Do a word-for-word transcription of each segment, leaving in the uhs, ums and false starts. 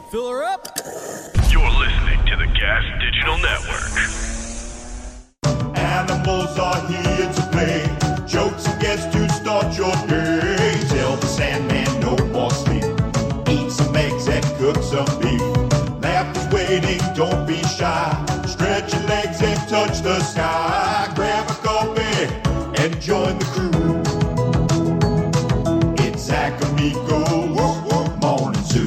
Fill her up. You're listening to the Gas Digital Network. Animals are here to play. Jokes and guests to start your day. Tell the Sandman no more sleep. Eat some eggs and cook some beef. Laughter's waiting, don't be shy. Stretch your legs and touch the sky. Grab a coffee and join the crew. It's Zach Amico's Morning Zoo.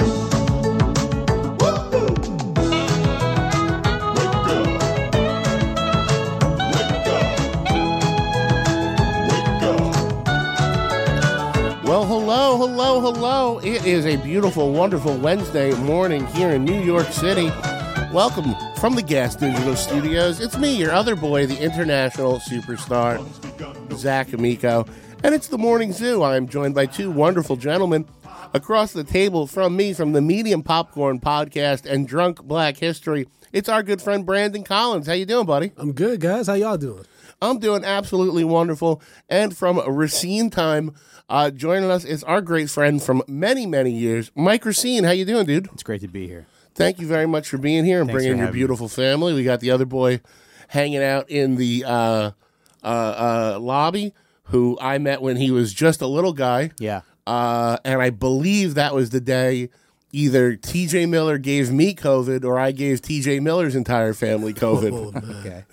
Well, hello, hello, hello. It is a beautiful, wonderful Wednesday morning here in New York City. Welcome from the Gas Digital Studios. It's me, your other boy, the international superstar, Zach Amico. And it's the Morning Zoo. I am joined by two wonderful gentlemen across the table from me, from the Medium Popcorn Podcast and Drunk Black History. It's our good friend Brandon Collins. How you doing, buddy? I'm good, guys. How y'all doing? I'm doing absolutely wonderful. And from Racine Time, uh, joining us is our great friend from many, many years, Mike Racine. How you doing, dude? It's great to be here. Thank you very much for being here and Thanks bringing for your having beautiful family. We got the other boy hanging out in the uh, uh, uh, lobby, who I met when he was just a little guy. Yeah. Uh, and I believe that was the day either T J Miller gave me COVID or I gave T J Miller's entire family COVID. Oh, man. Okay.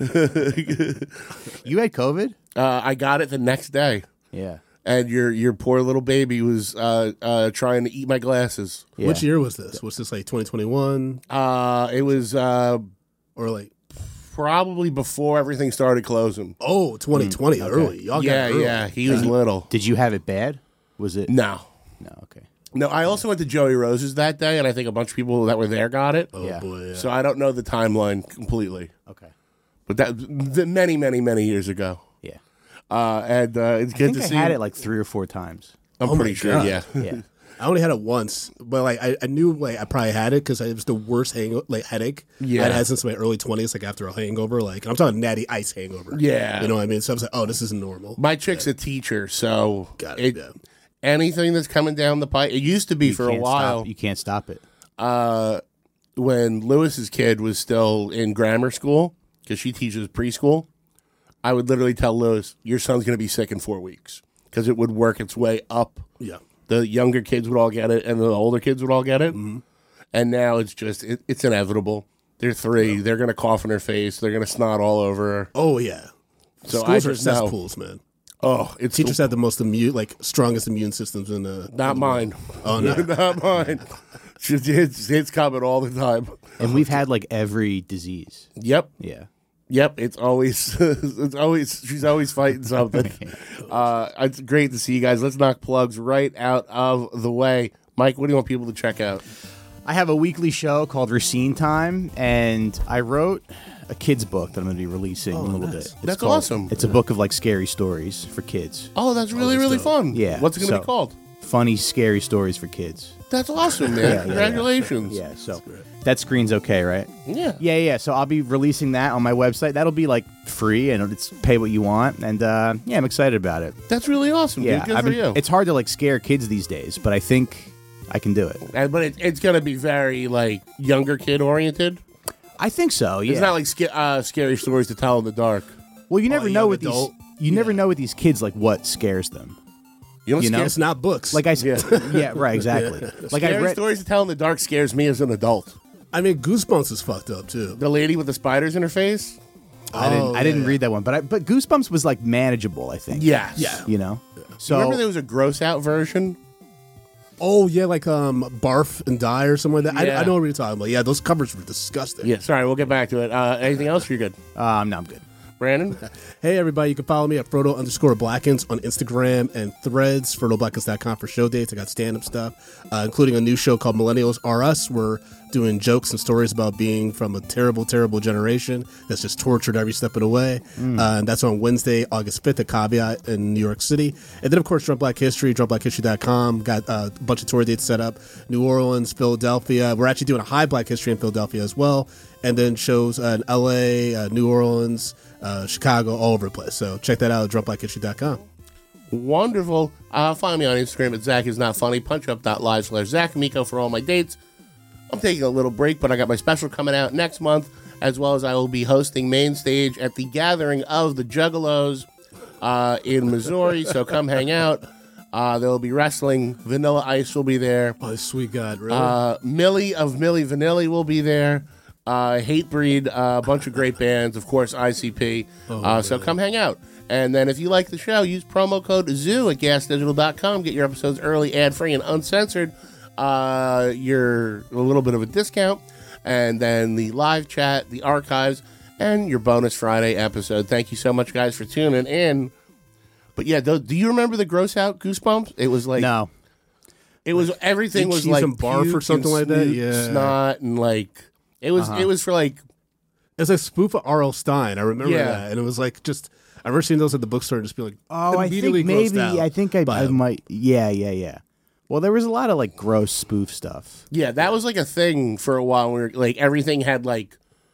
You had COVID? Uh, I got it the next day. Yeah. And your your poor little baby was uh, uh, trying to eat my glasses. Yeah. Which year was this? Was this like twenty twenty-one Uh, it was uh, or like, probably before everything started closing. oh, twenty twenty, early. Y'all yeah, got it early. yeah, he was little. Did you have it bad? Was it? No. No, okay. No, I also went to Joey Rose's that day, and I think a bunch of people that were there got it. Oh, Yeah. boy, yeah. So I don't know the timeline completely. Okay. But that the many, many, many years ago. Yeah. Uh, and uh, it's I good think to I see had you. it like three or four times. I'm Oh my pretty sure, God. yeah. Yeah. I only had it once, but like I, I knew like I probably had it because it was the worst hang like headache Yeah. I'd had since my early twenties, like after a hangover. Like I'm talking natty ice hangover. Yeah. You know what I mean? So I was like, oh, this isn't normal. My chick's a teacher, so Got it, yeah. anything that's coming down the pipe, it used to be You for a can't while. Stop. You can't stop it. Uh, when Lewis's kid was still in grammar school, because she teaches preschool, I would literally tell Lewis, your son's going to be sick in four weeks, because it would work its way up. Yeah. The younger kids would all get it, and the older kids would all get it. Mm-hmm. And now it's just, it, it's inevitable. They're three. Yeah. They're going to cough in her face. They're going to snot all over her. Oh yeah. So Schools I are just know. cesspools, man. Oh, it's Teachers have the most immune, like strongest immune systems in the. not in the mine. Oh no. Not mine. It's, it's, it's coming all the time. And we've had like every disease. Yep. Yeah. Yep, it's always, it's always, she's always fighting something. uh, it's great to see you guys. Let's knock plugs right out of the way. Mike, what do you want people to check out? I have a weekly show called Racine Time, and I wrote a kid's book that I'm going to be releasing in a little nice. bit. It's That's called- awesome. It's a book of like scary stories for kids. Oh, that's really, that's really dope. fun. Yeah, What's it going to so- be called? Funny, scary stories for kids. That's awesome, man. Yeah, yeah, yeah. Congratulations. Yeah, so that screen's okay, right? Yeah. Yeah, yeah. So I'll be releasing that on my website. That'll be like free, and it's pay what you want. And uh, yeah, I'm excited about it. That's really awesome, Yeah, dude. Good I've for been- you. it's hard to like scare kids these days, but I think I can do it. And, but it, it's going to be very, like, younger kid oriented. I think so. Yeah. It's not like sca- uh, scary stories to tell in the dark. well, you never Oh, know young with adult? these. You never know with these kids like what scares them. You know, You know? scary, It's not books. Like I, s- Yeah. yeah, right, exactly. Like I scary read. stories to tell in the dark scares me as an adult. I mean, Goosebumps is fucked up too. The lady with the spiders in her face? I didn't. Oh, I didn't yeah. read that one, but I, but Goosebumps was like manageable. I think. Yes. Yeah. You know. So Remember there was a gross out version? Oh yeah, like um, Barf and Die or something like that. Yeah. I, I know what you're talking about. Yeah, those covers were disgusting. Yeah, sorry, we'll get back to it. Uh, anything else? You're good. um, no, I'm good. Brandon? Hey everybody, you can follow me at Frodo underscore Blackens on Instagram and Threads, Frodo Blackens dot com for show dates. I got stand-up stuff, uh, including a new show called Millennials Are Us. We're doing jokes and stories about being from a terrible, terrible generation that's just tortured every step of the way. Mm. Uh, and that's on Wednesday, August fifth at Caveat in New York City. And then, of course, Drunk Black History, drunk black history dot com. Got uh, a bunch of tour dates set up. New Orleans, Philadelphia. We're actually doing a high Black History in Philadelphia as well. And then shows uh, in L A, uh, New Orleans, uh, Chicago, all over the place. So check that out at drunk black history dot com. Wonderful. Uh, find me on Instagram at Zach is not funny. Punch up dot live slash Zach Amico for all my dates. I'm taking a little break, but I got my special coming out next month, as well as I will be hosting main stage at the Gathering of the Juggalos uh, in Missouri. So come hang out. Uh, there will be wrestling. Vanilla Ice will be there. Oh, sweet God, really? Uh, Millie of Millie Vanilli will be there. Uh, Hatebreed, uh, a bunch of great bands. Of course, I C P. Oh, uh, so really? come hang out. And then if you like the show, use promo code ZOO at gas digital dot com. Get your episodes early, ad-free, and uncensored. Uh, you're a little bit of a discount. And then the live chat, the archives, and your bonus Friday episode. Thank you so much, guys, for tuning in. But yeah, do, do you remember the gross out Goosebumps? It was like No. it was everything Like was cheese like and barf or puke something and like that? snoot, Yeah. snot and like it was Uh-huh. it was for like It's a spoof of R L. Stein. I remember Yeah. that. And it was like just, I remember seeing those at the bookstore and just be like, Oh, I immediately think grossed maybe. out I think I, by I them. might. Yeah, yeah, yeah. Well, there was a lot of like gross spoof stuff. yeah that was like a thing for a while where like everything had like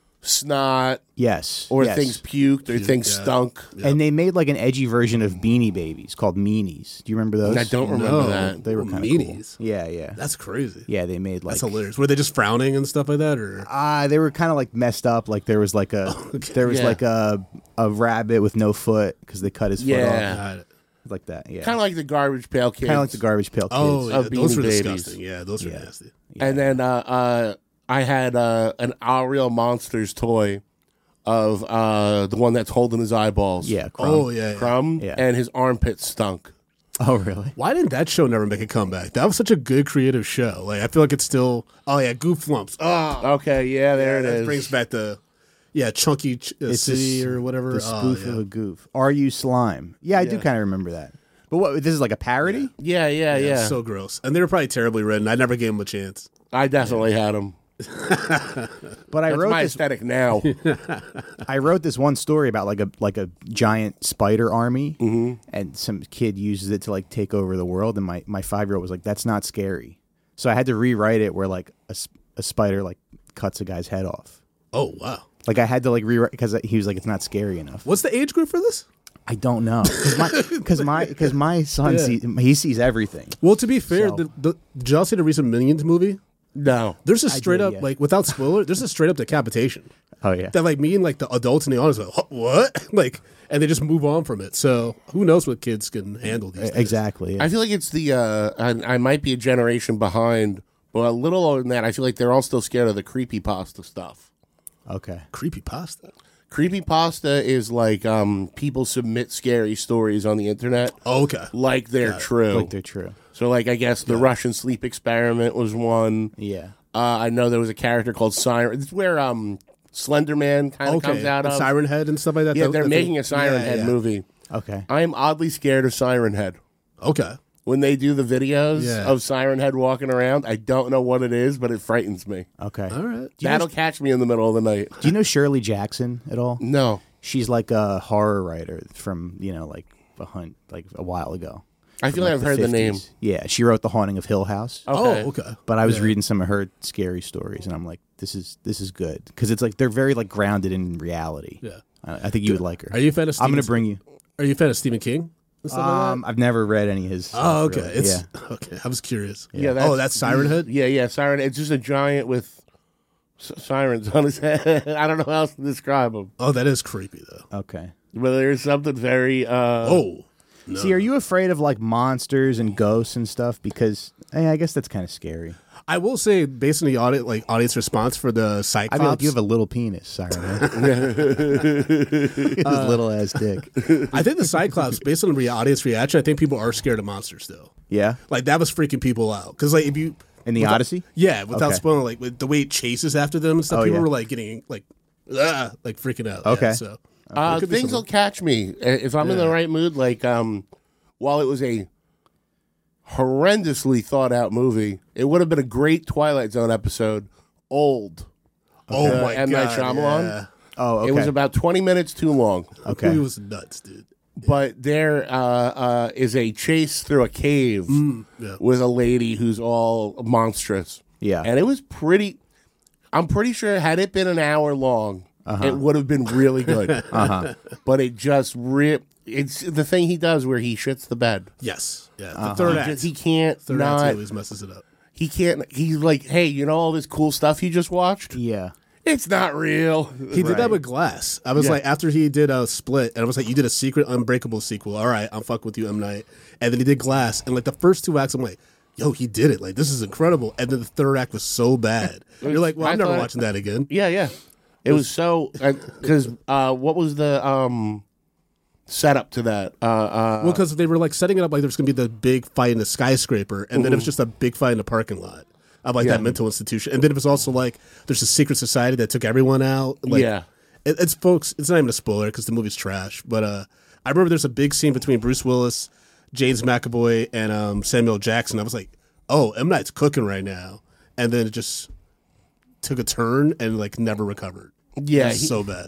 snot Yes. or yes. things puked or things yeah. stunk. And they made like an edgy version of Beanie Babies called Meanies. Do you remember those? And I don't remember No. that. They were Ooh, kind of cool. meanies. Yeah, yeah. That's crazy. Yeah, they made like That's hilarious. Were they just frowning and stuff like that? Or Ah, they were kind of like messed up. Like there was like a there was Yeah. like a a rabbit with no foot because they cut his foot Yeah. off. Got it. Like that. Yeah. Kind of like the Garbage Pail Kids. Kind of like the Garbage Pail Kids. Oh, yeah, of those Beanie were Babies. disgusting. Yeah, those were Yeah. nasty. And then uh, uh, I had uh, an Our Real Monsters toy of uh, the one that's holding his eyeballs. Yeah. Crumb. Oh, yeah. yeah. Crumb, Yeah. and his armpits stunk. Oh, really? Why didn't that show never make a comeback? That was such a good creative show. Like I feel like it's still. Oh yeah, Goof Lumps. Oh, Okay, yeah, there that it is. brings back the. Yeah, Chunky Ch- uh, It's City the- or whatever. The Oh, spoof yeah. of a goof. Are you slime? Yeah, I do Yeah. kind of remember that. But what? This is like a parody? Yeah, yeah, yeah. Yeah, it's so gross. And they were probably terribly written. I never gave them a chance. I definitely had them. But I That's wrote my this. aesthetic now. I wrote this one story about like a like a giant spider army, and some kid uses it to like take over the world. And my my five year old was like, "That's not scary." So I had to rewrite it where like a, s- a spider like cuts a guy's head off. Oh wow. Like I had to like rewrite because he was like, "It's not scary enough." What's the age group for this? I don't know because my because my, 'cause my son Yeah. sees he sees everything. Well, to be fair, So- the, the, did y'all see the recent Minions movie? No. There's a straight did, up yeah. like without spoiler. There's a straight up decapitation. Oh yeah, That like me and like the adults in the audience are like, "Huh, what? Like, and they just move on from it. So who knows what kids can handle these days? exactly. I feel like it's the, uh, I, I might be a generation behind, but a little older than that, I feel like they're all still scared of the creepypasta stuff. Okay. Creepy pasta. Creepypasta is like um, people submit scary stories on the internet Oh, okay. like they're true. Like they're true. So, like, I guess the Russian sleep experiment was one. Yeah. Uh, I know there was a character called Siren. It's where um, Slender Man kind of Okay. comes out The of. Siren Head and stuff like that. Yeah, That- they're that's making a Siren yeah, Head yeah. movie. Okay. I am oddly scared of Siren Head. Okay. When they do the videos Yeah. of Siren Head walking around, I don't know what it is, but it frightens me. Okay. All right. you That'll know- catch me in the middle of the night. Do you know Shirley Jackson at all? No. She's like a horror writer from, you know, like a hunt like a while ago. I feel From, like I've the heard the name. fifties. Yeah, she wrote The Haunting of Hill House. Okay. Oh, okay. But I was Yeah. reading some of her scary stories, and I'm like, this is this is good because it's like they're very like grounded in reality. Yeah. I, I think you would like her. Are you a fan of I'm Stephen? going to bring you. Are you a fan of Stephen King? and stuff like that? Um, I've never read any of his. Stuff, Oh, okay. really. It's yeah. okay. I was curious. Yeah. that's, oh, that's Siren Head. Yeah, yeah, Siren. It's just a giant with s- sirens on his head. I don't know how else to describe him. Oh, that is creepy though. Okay. But there's something very. Uh, Oh, no. See, are you afraid of like monsters and ghosts and stuff? Because eh, I guess that's kind of scary. I will say, based on the audit, like audience response for the I Cyclops, feel like you have a little penis, Siren. His little ass dick. I think the Cyclops, based on the re- audience reaction, I think people are scared of monsters still. Yeah. Like that was freaking people out because, like, if you In the without- Odyssey? yeah, without Okay. spoiling, like with the way it chases after them and stuff, Oh, people yeah. were like getting like, ah, like freaking out. Okay. Yeah, so Uh, It could be things will something. catch me Uh, if I'm in the Yeah. right mood. Like, um, while it was a horrendously thought out movie, it would have been a great Twilight Zone episode. Old. oh Uh, my M. Night god, Shyamalan? yeah. Oh, okay. It was about twenty minutes too long. okay. It was nuts, dude. But there uh, uh, is a chase through a cave yeah. with a lady who's all monstrous. Yeah. And it was pretty. I'm pretty sure had it been an hour long, it would have been really good. uh-huh. But it just ripped. It's the thing he does where he shits the bed. Yes, yeah. The third He, act, just, he can't third act not. always messes it up. he can't. He's like, hey, you know all this cool stuff you just watched? Yeah. It's not real. He did Right. that with Glass. I was Yeah. like, after he did a Split, and I was like, you did a secret Unbreakable sequel. All right, I'm fucking with you, M. Night. And then he did Glass, and like the first two acts, I'm like, yo, he did it. Like, this is incredible. And then the third act was so bad. You're like, well, I I'm never thought- watching that again. Yeah, yeah. It was so because uh, what was the um setup to that? Uh, uh, Well, because they were like setting it up like there was going to be the big fight in the skyscraper, and then it was just a big fight in the parking lot of like Yeah. that mental institution. And then it was also like there's a secret society that took everyone out. Like, Yeah. it, it's folks. It's not even a spoiler because the movie's trash. But uh, I remember there's a big scene between Bruce Willis, James McAvoy, and um, Samuel Jackson. I was like, oh, M. Night's cooking right now, and then it just took a turn and like never recovered. Yeah, It was he- so bad.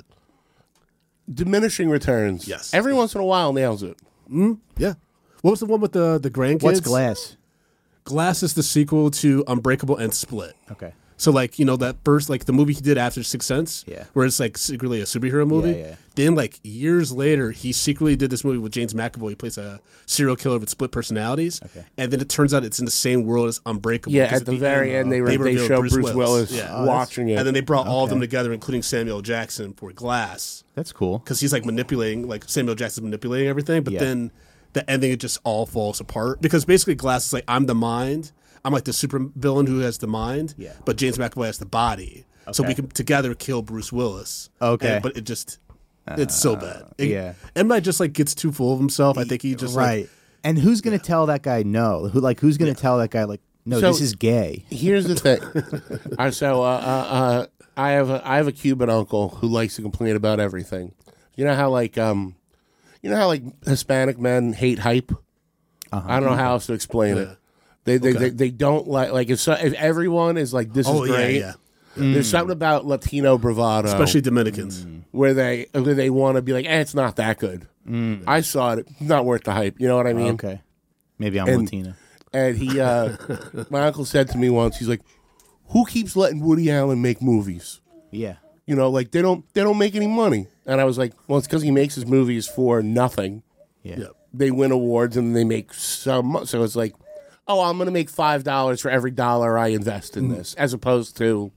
diminishing returns. Yes. Every once in a while nails it. Yeah. What was the one with the the grandkids? What's Glass? Glass is the sequel to Unbreakable and Split. Okay. So like, you know, that first like the movie he did after Sixth Sense, Yeah. where it's like secretly a superhero movie. Yeah, yeah. Then like years later, he secretly did this movie with James McAvoy. He plays a serial killer with split personalities. Okay. And then it turns out it's in the same world as Unbreakable. Yeah, because at the very end, they, re- they revealed show Bruce, Willis, Yeah. Oh, watching it. And then they brought all of them Okay. together, including Samuel Jackson for Glass, That's cool. because he's like manipulating, like Samuel Jackson's manipulating everything. But Yeah. then then the ending, it just all falls apart because basically Glass is like, I'm the mind. I'm like the super villain who has the mind, Yeah. but James McAvoy has the body. So Okay. we can together kill Bruce Willis. Okay. And- but it just, it's so bad. It, yeah. M. Night just like gets too full of himself. I think he just right. like, and who's gonna tell that guy no? Who like who's gonna tell that guy like no? So- this is gay. Here's the thing. All right, so uh, uh, uh, I have a, I have a Cuban uncle who likes to complain about everything. You know how like um, you know how like Hispanic men hate hype. Uh-huh. I don't know how else to explain it. They they, Okay. they they don't like like if so, if everyone is like this oh is yeah, great. yeah. There's something about Latino bravado, Especially Dominicans. where they where they want to be like, eh, it's not that good. I saw it. It's not worth the hype. You know what I mean? Okay. Maybe I'm And- Latina. And he, uh, my uncle said to me once, he's like, "Who keeps letting Woody Allen make movies? Yeah. You know, like they don't they don't make any money." And I was like, "Well, it's because he makes his movies for nothing. Yeah. Yep. They win awards and they make some. So it's like, oh, I'm going to make five dollars for every dollar I invest in this, as opposed to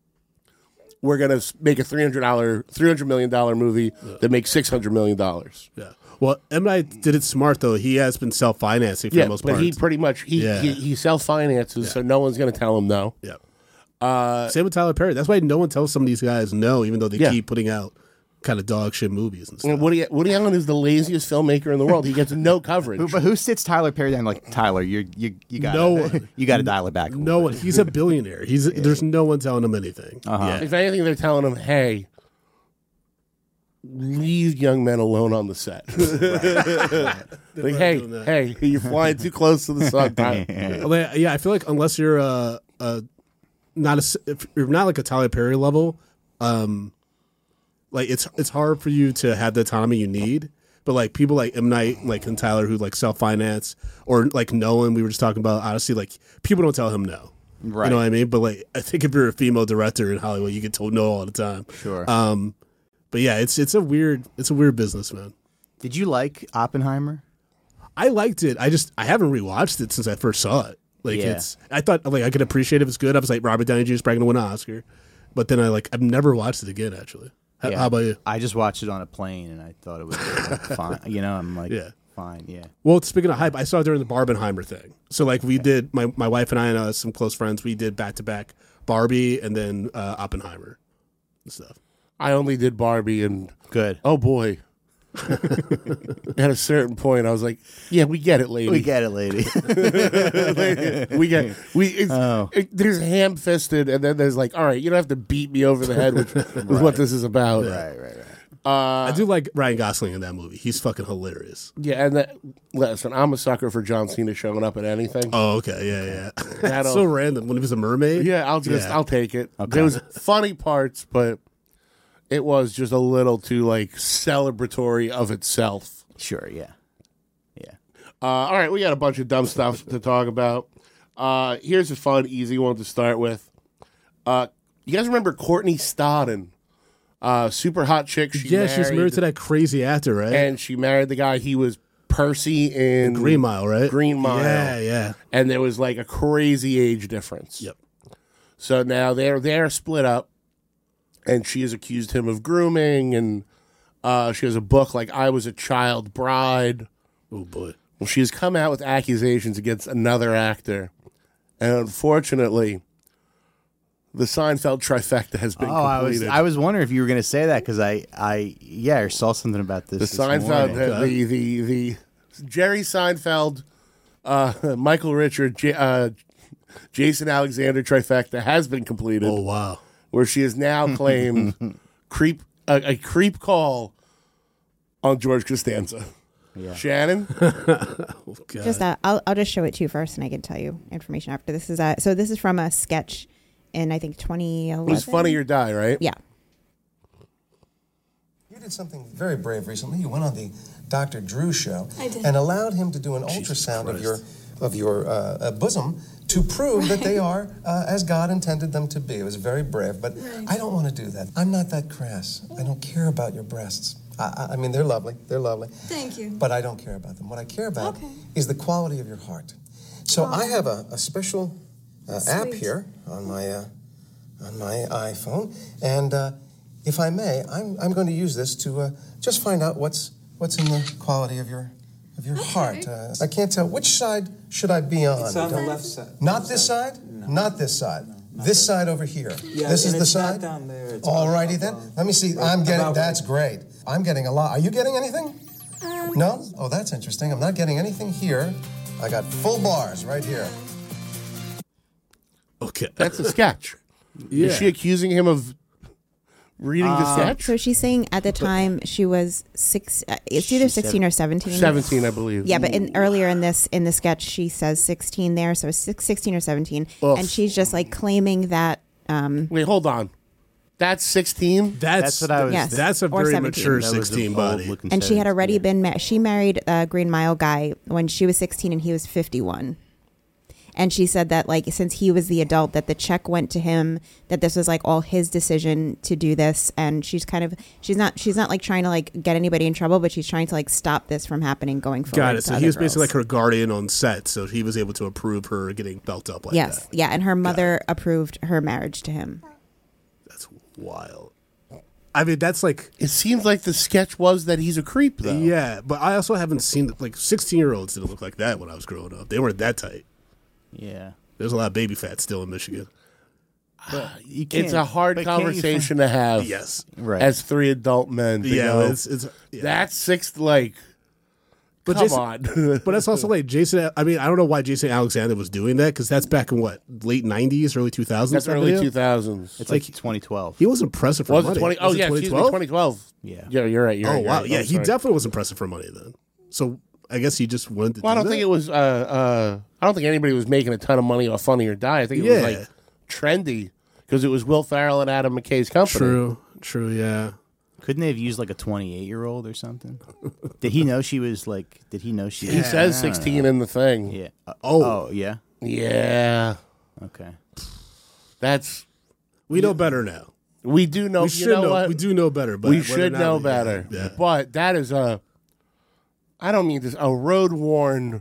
we're going to make a three hundred dollar, three hundred million dollar movie that makes six hundred million dollars." Yeah. Well, M. Night did it smart though. He has been self financing for Yeah, the most but part. he pretty much he Yeah. he, he self finances, so no one's going to tell him no. yeah. Uh, Same with Tyler Perry. That's why no one tells some of these guys no, even though they Yeah. keep putting out kind of dog shit movies and stuff. And Woody Woody Allen is the laziest filmmaker in the world. He gets no coverage. Who, but who sits Tyler Perry down like Tyler? You you you got No one. you got to dial it back. a No little one. He's a billionaire. He's there's no one telling him anything. Uh-huh. Yeah. If anything, they're telling him, "Hey, leave young men alone on the set." Like, hey, doing that. hey, you're flying too close to the sun. Tyler. bit. Well, yeah, I feel like unless you're a, a not a s- if you're not like a Tyler Perry level, um, like it's it's hard for you to have the autonomy you need. But like people like M. Night, like and Tyler, who like self finance, or like Nolan, we were just talking about. Honestly, like people don't tell him no. Right. You know what I mean? But like I think if you're a female director in Hollywood, you get told no all the time. Sure. Um, but yeah, it's it's a weird it's a weird business, man. Did you like Oppenheimer? I liked it. I just I haven't rewatched it since I first saw it. Like Yeah. it's I thought like I could appreciate if it's good. I was like Robert Downey Junior is probably gonna win an Oscar, but then I like I've never watched it again. Actually, how, Yeah. how about you? I just watched it on a plane and I thought it was like, fine. You know, I'm like, Yeah. fine. Yeah. Well, speaking of hype, I saw it during the Barbenheimer thing. So like we did my my wife and I and uh, some close friends. We did back to back Barbie and then uh, Oppenheimer and stuff. I only did Barbie, and Good. oh boy, at a certain point, I was like, "Yeah, we get it, lady. We get it, lady. we get we it's, Oh. it, there's ham fisted, and then there's like, all right, you don't have to beat me over the head with, with what this is about. right, right, right. I do like Ryan Gosling in that movie. He's fucking hilarious. Yeah, and that, listen, I'm a sucker for John Cena showing up at anything. Oh, okay, yeah, yeah. That'll- so random when he was a mermaid. Yeah, I'll just Yeah. I'll take it. There was funny parts, but it was just a little too like celebratory of itself. Sure. Yeah. Yeah. Uh, all right, we got a bunch of dumb stuff to talk about. Uh, here's a fun, easy one to start with. Uh, you guys remember Courtney Stodden? Uh, super hot chick. She yeah, she's married to that crazy actor, right? and she married the guy he was Percy in Green Mile, right? Green Mile. Yeah, yeah. And there was like a crazy age difference. Yep. So now they're they're split up, and she has accused him of grooming, and uh, she has a book like I Was a Child Bride. Oh boy. Well, she has come out with accusations against another actor, and unfortunately, the Seinfeld trifecta has been Oh, I was completed. I was wondering if you were going to say that because I I yeah I saw something about this. the this Seinfeld, morning. the, the the Jerry Seinfeld, uh, Michael Richard, J- uh, Jason Alexander trifecta has been completed. Oh wow. Where she has now claimed creep a, a creep call on George Costanza. Yeah. Shannon, Oh, God. Just uh, I'll I'll just show it to you first, and I can tell you information after. This is uh, so this is from a sketch in I think twenty eleven. it was Funny or Die, right? Yeah. You did something very brave recently. You went on the Doctor Drew show I did. and allowed him to do an ultrasound of your of your uh, uh, bosom to prove that they are uh, as God intended them to be. It was very brave, but Right. I don't want to do that. I'm not that crass. I don't care about your breasts. I, I, I mean, they're lovely. They're lovely. Thank you. But I don't care about them. What I care about Okay. is the quality of your heart. So I have a, a special uh, app Sweet. here on my uh, on my iPhone, and uh, if I may, I'm I'm going to use this to uh, just find out what's what's in the quality of your of your heart. Uh, I can't tell which side should I be on. It's on the Don't- left side. Not this side. Not this side. This side over here. Yeah, this is and the it's not side. down there, it's Alrighty up then. above. Let me see. I'm getting. About That's right. great. I'm getting a lot. Are you getting anything? Um, No? Oh, that's interesting. I'm not getting anything here. I got full bars right here. Okay. That's a sketch. Yeah. Is she accusing him of reading the sketch? So she's saying at the time she was six. Uh, it's either sixteen or seventeen. Seventeen, I believe. Yeah, but in, earlier in this in the sketch, she says sixteen there, so six, sixteen or seventeen, Oof. and she's just like claiming that. Um, Wait, hold on. That's sixteen. That's That's what I was. Yes. That's a Or very seventeen. mature that was an sixteen old body. looking and she had seventeen, already yeah. been ma- she married a Green Mile guy when she was sixteen and he was fifty-one. And she said that like since he was the adult that the check went to him, that this was like all his decision to do this, and she's kind of she's not she's not like trying to like get anybody in trouble, but she's trying to like stop this from happening going forward. Got it. to So other he was basically girls. like her guardian on set, so he was able to approve her getting belt up like Yes, that. yeah, and her mother approved her marriage to him. That's wild. I mean, that's like, It seems like the sketch was that he's a creep, though. yeah, but I also haven't seen, like, sixteen-year-olds didn't look like that when I was growing up. They weren't that tight. Yeah. There's a lot of baby fat still in Michigan. You It's a hard but can't you conversation to have Yes. Right. as three adult men. to Yeah, go, it's, it's yeah. That's six, like, But come Jason- on. But that's also like Jason. I mean, I don't know why Jason Alexander was doing that because that's back in what, late nineties, early two thousands. That's early two thousands. It's like- like twenty twelve. He was impressive for Was money. it twenty? Oh, Was it yeah, excuse me, 2012? twenty twelve. Yeah. Yeah, you're right. You're Oh right, you're wow, right. yeah, Oh, he sorry. definitely was impressive for money then. So I guess he just wanted to. Well, I do don't that. think it was. Uh, uh, I don't think anybody was making a ton of money off Funny or Die. I think it Yeah. was like trendy because it was Will Ferrell and Adam McKay's company. True, true, yeah. Couldn't they have used like a twenty-eight year old or something? Did he know she was like? Did he know she? He says sixteen in the thing. Yeah. Uh, Oh. oh, yeah. Yeah, Okay. that's We know better now. we do know. We you should know, know. what? We do know better. But we whether or should not know we- better. Yeah. But that is a. I don't mean this. A road worn,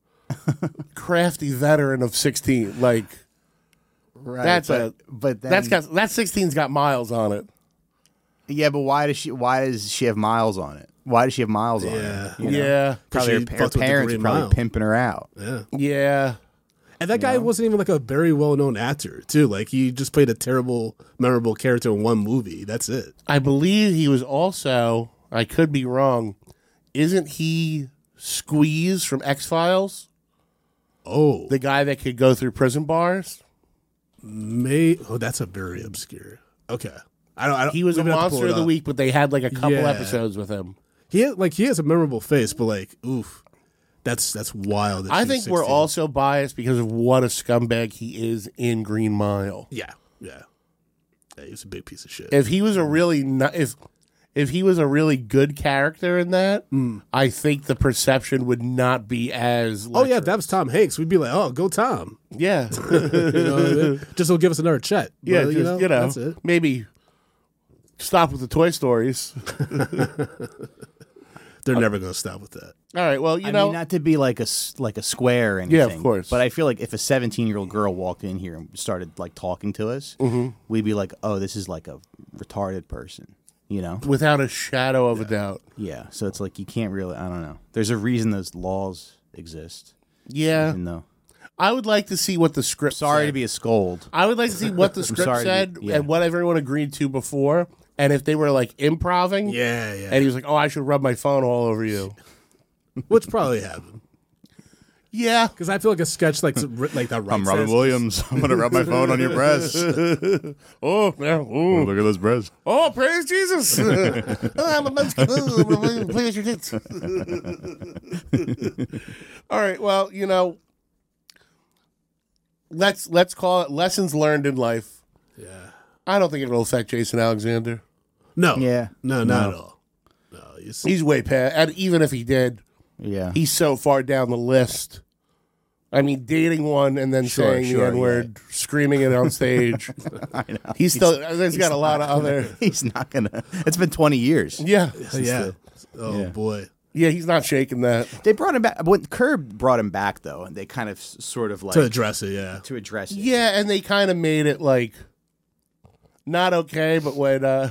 crafty veteran of sixteen. Like Right. that's but, a. But then, That's got that sixteen's got miles on it. Yeah, but why does she? Why does she have miles on it? Why does she have miles on Yeah. it? You know? Yeah, Probably her, she her fucked with the parents Green are probably Mile. pimping her out. Yeah. yeah. And that guy wasn't even like a very well known actor, too. Like he just played a terrible, memorable character in one movie. That's it. I believe he was also. I could be wrong. Isn't he Squeeze from X Files? Oh, The guy that could go through prison bars. may oh, that's a very obscure. Okay, I don't. I don't He was we a would have to pull monster it of the up. week, but they had like a couple Yeah. episodes with him. He had, like he has a memorable face, but like, oof, that's that's wild. that I she's think we're sixteen. also biased because of what a scumbag he is in Green Mile. Yeah, yeah. Yeah, he's a big piece of shit. If he was a really no- if if he was a really good character in that, I think the perception would not be as. oh yeah, if lecherous. that was Tom Hanks, we'd be like, oh, go Tom. yeah, You know what I mean? Just he'll give us another check. yeah. But, Just, you know, that's it. maybe stop with the Toy Stories. They're never going to stop with that. All right, well, you I know, mean, not to be like a s- like a square or anything. Yeah, of course. But I feel like if a seventeen year old girl walked in here and started like talking to us, Mm-hmm. we'd be like, "Oh, this is like a retarded person," you know? without a shadow of a doubt. Yeah. So it's like you can't really. I don't know. There's a reason those laws exist. Yeah, Even though, I would like to see what the script sorry said. to be a scold. I would like to see what the script sorry to be- said yeah. and what everyone agreed to before, and if they were like improving. Yeah, yeah. And he was like, "Oh, I should rub my phone all over you." Which probably happened. Yeah, Because I feel like a sketch like like that. I'm Robin Williams. I'm gonna rub my phone on your breast. Look Oh, yeah. Ooh. at those breasts. Oh, praise Jesus! Oh, I'm a Mexican. Oh, please your tits. All right. Well, you know, let's let's call it lessons learned in life. Yeah. I don't think it will affect Jason Alexander. No. Yeah. No, not No. at all. No. You see, He's way past. And even if he did, Yeah. he's so far down the list. I mean, dating one and then Sure, saying sure, the N word, screaming it on stage. I know. He's still. There's got a lot of other. He's not gonna. It's been twenty years. Yeah, yeah. Oh yeah. boy. yeah. He's not shaking that. They brought him back. When Curb brought him back, though, and they kind of s- sort of like To address it, yeah. to address it. Yeah, and they kind of made it like not okay, but when uh,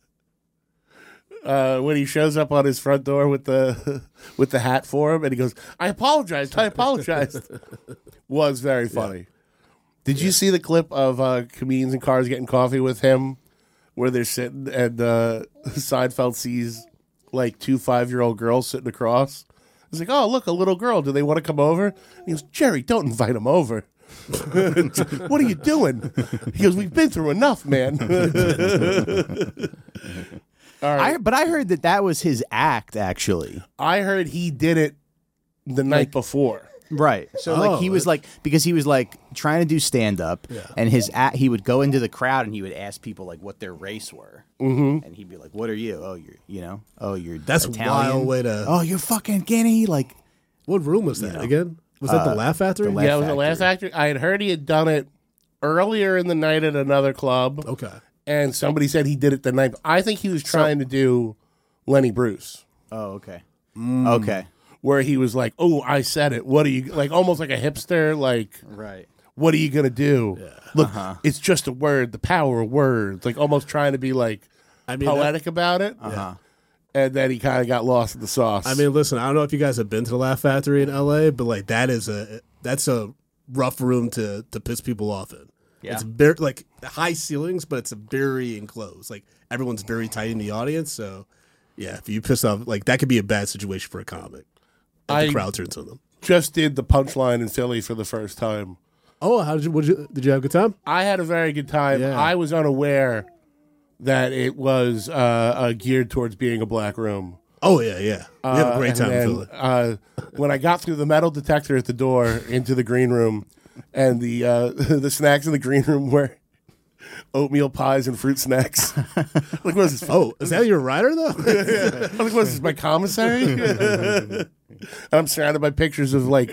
uh, when he shows up on his front door with the with the hat for him, and he goes, "I apologized, I apologized," was very funny. Did you see the clip of uh, comedians in cars getting coffee with him, where they're sitting and uh, Seinfeld sees like two five year old girls sitting across? He's like, "Oh, look, a little girl. Do they want to come over?" And he goes, "Jerry, don't invite them over." What are you doing? He goes, "We've been through enough, man." All right. I, but I heard that that was his act, actually. I heard he did it the night before. Right. So Oh, like he was that's- like because he was like trying to do stand up, and his act, he would go into the crowd and he would ask people like what their race were, mm-hmm. and he'd be like, "What are you? Oh, you're you know, oh you're That's a Italian. wild way to- Oh, you're fucking Guinea. Like What room was that again? Was that the Laugh Factory? the Laugh Yeah, it was the Factory. Laugh Factory. I had heard he had done it earlier in the night at another club, Okay. and somebody said he did it the night. I think he was trying to do Lenny Bruce, oh okay, okay, where he was like, "Oh, I said it. What are you like?" Almost like a hipster, like. right. What are you gonna do? Look, it's just a word. The power of words. Like almost trying to be like I mean, poetic about it. Uh-huh. And then he kind of got lost in the sauce. I mean, listen, I don't know if you guys have been to the Laugh Factory in L A, but like that is a that's a rough room to to piss people off in. Yeah. It's very like high ceilings, but it's very enclosed. Like everyone's very tight in the audience, so yeah, if you piss off, like that could be a bad situation for a comic. If I- the crowd turns on them. just did the punchline in Philly for the first time. Oh, how did you? What did you? Did you have a good time? I had a very good time. Yeah. I was unaware that it was uh, uh, geared towards being a black room. Oh yeah, yeah. We have a great And time in then, Philly. uh, when I got through the metal detector at the door into the green room, and the uh, the snacks in the green room were oatmeal pies and fruit snacks. Like, what is this? Oh, is that your rider though? I'm like, what is this, my commissary? And I'm surrounded by pictures of like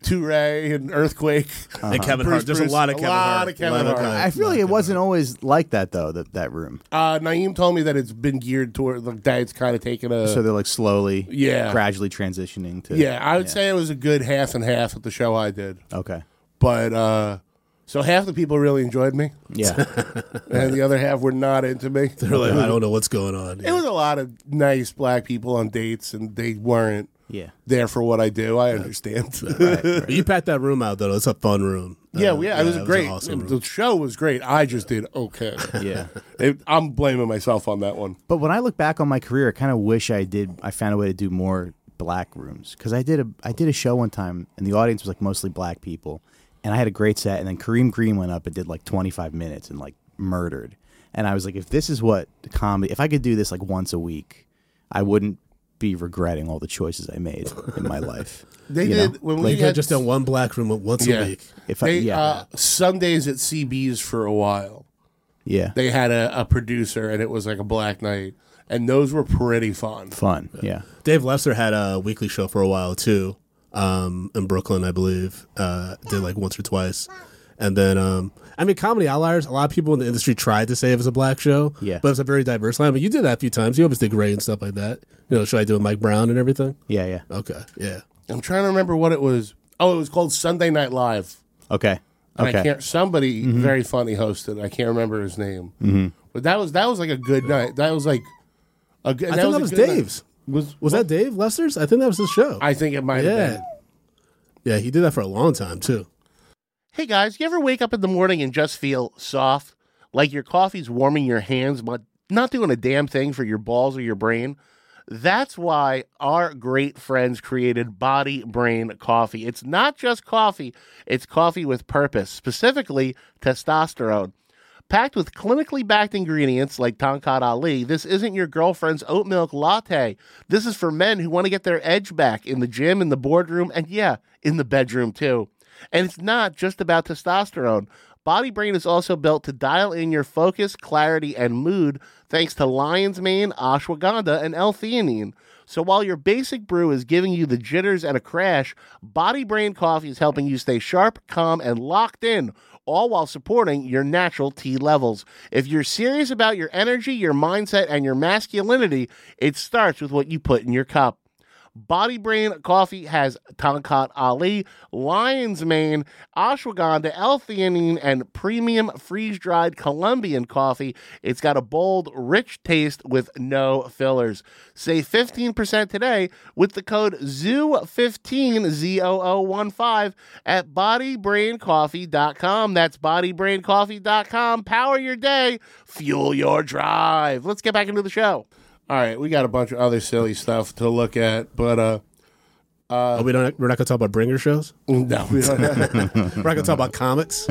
Touré and Earthquake. And Kevin Bruce Hart. There's Bruce. a lot of A Kevin lot Hart. of Kevin A lot Hart. I feel like it wasn't always like that though. That that room. Uh, Naeem told me that it's been geared toward like that. It's kind of taken a. So they're like slowly, Yeah. gradually transitioning to. yeah, I would say it was a good half and half at the show I did. Okay. But uh, so half the people really enjoyed me, Yeah. and the other half were not into me. They're like, I don't know what's going on. It was a lot of nice black people on dates, and they weren't yeah. there for what I do. I understand. But you packed that room out though. It's a fun room. Yeah, Uh, well, yeah, it was an great. awesome the room. show was great. I just did okay. Yeah. It, I'm blaming myself on that one. But when I look back on my career, I kind of wish I did. I found a way to do more black rooms because I did a I did a show one time and the audience was like mostly black people, and I had a great set. And then Kareem Green went up and did like twenty-five minutes and like murdered. And I was like, if this is what comedy, if I could do this like once a week, I wouldn't be regretting all the choices I made in my life. They You did know? when Like we you could had just done one black room once Yeah. a week. If I They, yeah uh, Sundays at C B's for a while. yeah They had a, a producer, and it was like a black night, and those were pretty fun. fun yeah. Dave Lester had a weekly show for a while too, um, in Brooklyn, I believe. Uh, did like once or twice, and then um, I mean, Comedy Outliers, a lot of people in the industry tried to say it was a black show. Yeah. But it's a very diverse line. But you did that a few times. You always did great and stuff like that. You know, should I do with Mike Brown and everything? Yeah, yeah. Okay, yeah. I'm trying to remember what it was. Oh, it was called Sunday Night Live. Okay. And Okay. I can't. Somebody Mm-hmm. very funny hosted. I can't remember his name. Mm-hmm. But that was that was like a good night. That was like a good. I that think was that a was good night. Dave's. Was Was that Dave Lester's? I think that was his show. I think it might have yeah. been. Yeah, he did that for a long time, too. Hey guys, you ever wake up in the morning and just feel soft, like your coffee's warming your hands, but not doing a damn thing for your balls or your brain? That's why our great friends created Body Brain Coffee. It's not just coffee, it's coffee with purpose, specifically testosterone. Packed with clinically backed ingredients like Tonkat Ali, this isn't your girlfriend's oat milk latte. This is for men who want to get their edge back in the gym, in the boardroom, and yeah, in the bedroom too. And it's not just about testosterone. Body Brain is also built to dial in your focus, clarity, and mood thanks to lion's mane, ashwagandha, and L-theanine. So while your basic brew is giving you the jitters and a crash, Body Brain Coffee is helping you stay sharp, calm, and locked in, all while supporting your natural T levels. If you're serious about your energy, your mindset, and your masculinity, it starts with what you put in your cup. Body Brain Coffee has Tonkat Ali, Lion's Mane, ashwagandha, L-theanine, and premium freeze-dried Colombian coffee. It's got a bold, rich taste with no fillers. Save fifteen percent today with the code Z O O fifteen, Z O O one five, at body brain coffee dot com. That's body brain coffee dot com. Power your day. Fuel your drive. Let's get back into the show. All right, we got a bunch of other silly stuff to look at, but uh, oh, we don't. We're not going to talk about bringer shows. no, we don't. We're not going to talk about comics.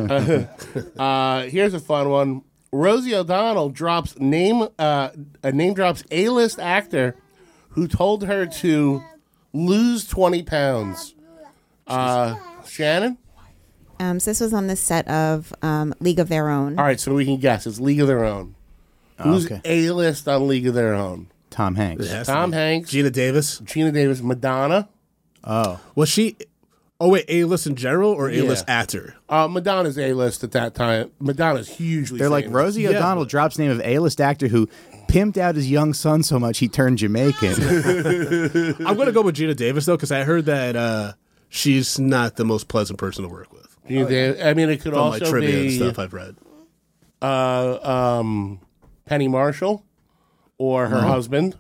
uh, here's a fun one. Rosie O'Donnell drops name uh, a name drops A-list actor who told her to lose twenty pounds. Uh, Shannon. Um, so this was on the set of um, League of Their Own. All right, so we can guess. It's League of Their Own. Who's okay. A-list on League of Their Own? Tom Hanks. It has to Tom be. Hanks, Gina Davis. Gina Davis, Madonna. Oh. Was she? Oh wait, A-list in general or A-list Yeah. actor? Uh, Madonna's A-list at that time. Madonna's hugely They're like famous. Rosie Yeah. O'Donnell drops name of A-list actor who pimped out his young son so much he turned Jamaican. I'm going to go with Gina Davis though, because I heard that uh, she's not the most pleasant person to work with. Gina Davis. I mean, it could From my also trivia and be stuff I've read. uh, um, Penny Marshall or her husband.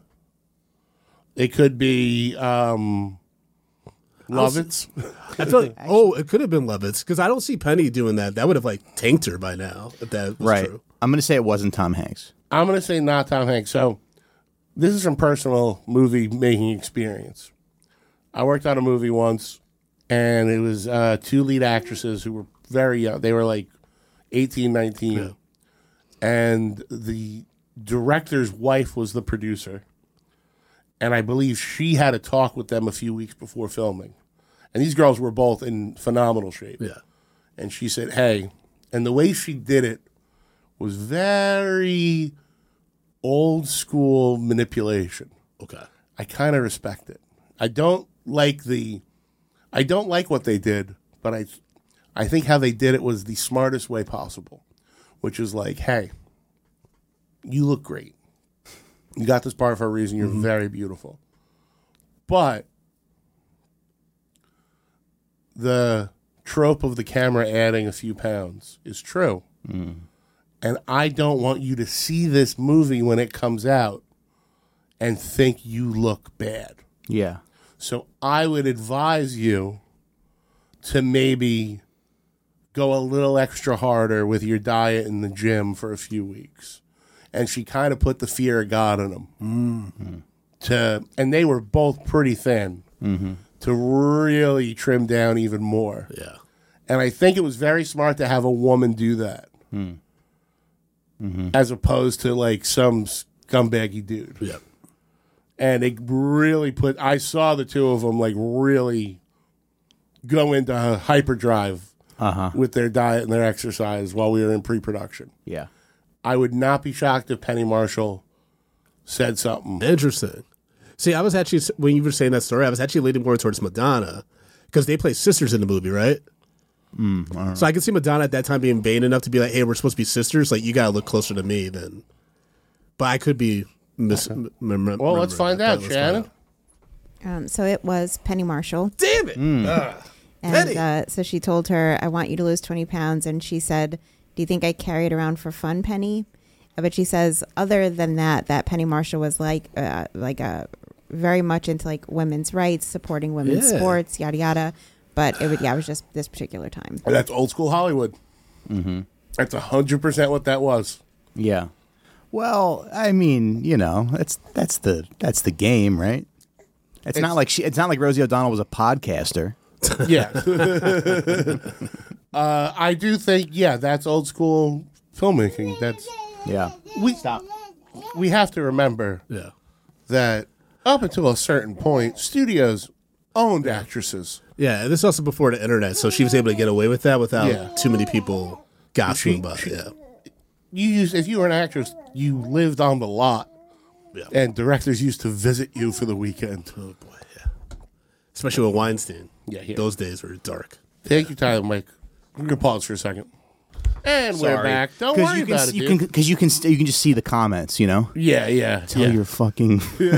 It could be um, Lovitz. I feel like oh, it could have been Lovitz because I don't see Penny doing that. That would have like tanked her by now if that was right. true. I'm going to say it wasn't Tom Hanks. I'm going to say not Tom Hanks. So this is from personal movie making experience. I worked on a movie once, and it was uh, two lead actresses who were very young. They were like eighteen, nineteen. Yeah. And the director's wife was the producer. And I believe she had a talk with them a few weeks before filming. And these girls were both in phenomenal shape. Yeah. And she said, hey, and the way she did it was very old school manipulation. Okay. I kind of respect it. I don't like the, I don't like what they did, but I, I think how they did it was the smartest way possible, which is like, hey, you look great. You got this part for a reason. You're very beautiful. But the trope of the camera adding a few pounds is true. Mm. And I don't want you to see this movie when it comes out and think you look bad. Yeah. So I would advise you to maybe go a little extra harder with your diet in the gym for a few weeks. And she kind of put the fear of God in them. Mm-hmm. To, and they were both pretty thin Mm-hmm. to really trim down even more. Yeah. And I think it was very smart to have a woman do that. Mm. Mm-hmm. As opposed to like some scumbaggy dude. Yeah. And it really put, I saw the two of them like really go into hyperdrive Uh-huh. with their diet and their exercise while we were in pre-production. Yeah. I would not be shocked if Penny Marshall said something. Interesting. See, I was actually, when you were saying that story, I was actually leaning more towards Madonna because they play sisters in the movie, right? Mm, I don't So I can see Madonna at that time being vain enough to be like, "Hey, we're supposed to be sisters. Like, you gotta look closer to me." Then, but I could be mis. Okay. Mem- mem- Well, let's find that, out, but let's Shannon. find out. Um, so it was Penny Marshall. Damn it! Mm. Ah, And Penny. uh, so she told her, I want you to lose twenty pounds. And she said, do you think I carry it around for fun, Penny? But she says, other than that, that Penny Marshall was like, uh, like a very much into like women's rights, supporting women's Yeah. sports, yada, yada. But it would, yeah, it was just this particular time. And that's old school Hollywood. Mm-hmm. That's one hundred percent what that was. Yeah. Well, I mean, you know, that's that's the that's the game, right? It's, It's- not like she. It's not like Rosie O'Donnell was a podcaster. Yeah. uh, I do think, yeah, that's old school filmmaking. That's Yeah. we we have to remember Yeah. that up until a certain point, studios owned actresses. Yeah, and this is also before the internet, so she was able to get away with that without Yeah. too many people gossiping She- about she- it. Yeah. You used, if you were an actress, you lived on the lot, Yeah. and directors used to visit you for the weekend. Oh boy, yeah. Especially with Weinstein. Yeah, yeah. Those days were dark. Take your time, Mike. We're gonna pause for a second, and we're Sorry. back. Don't 'Cause worry you can, about it, you dude. can because you can st- you can just see the comments. You know, yeah, yeah. tell yeah. your fucking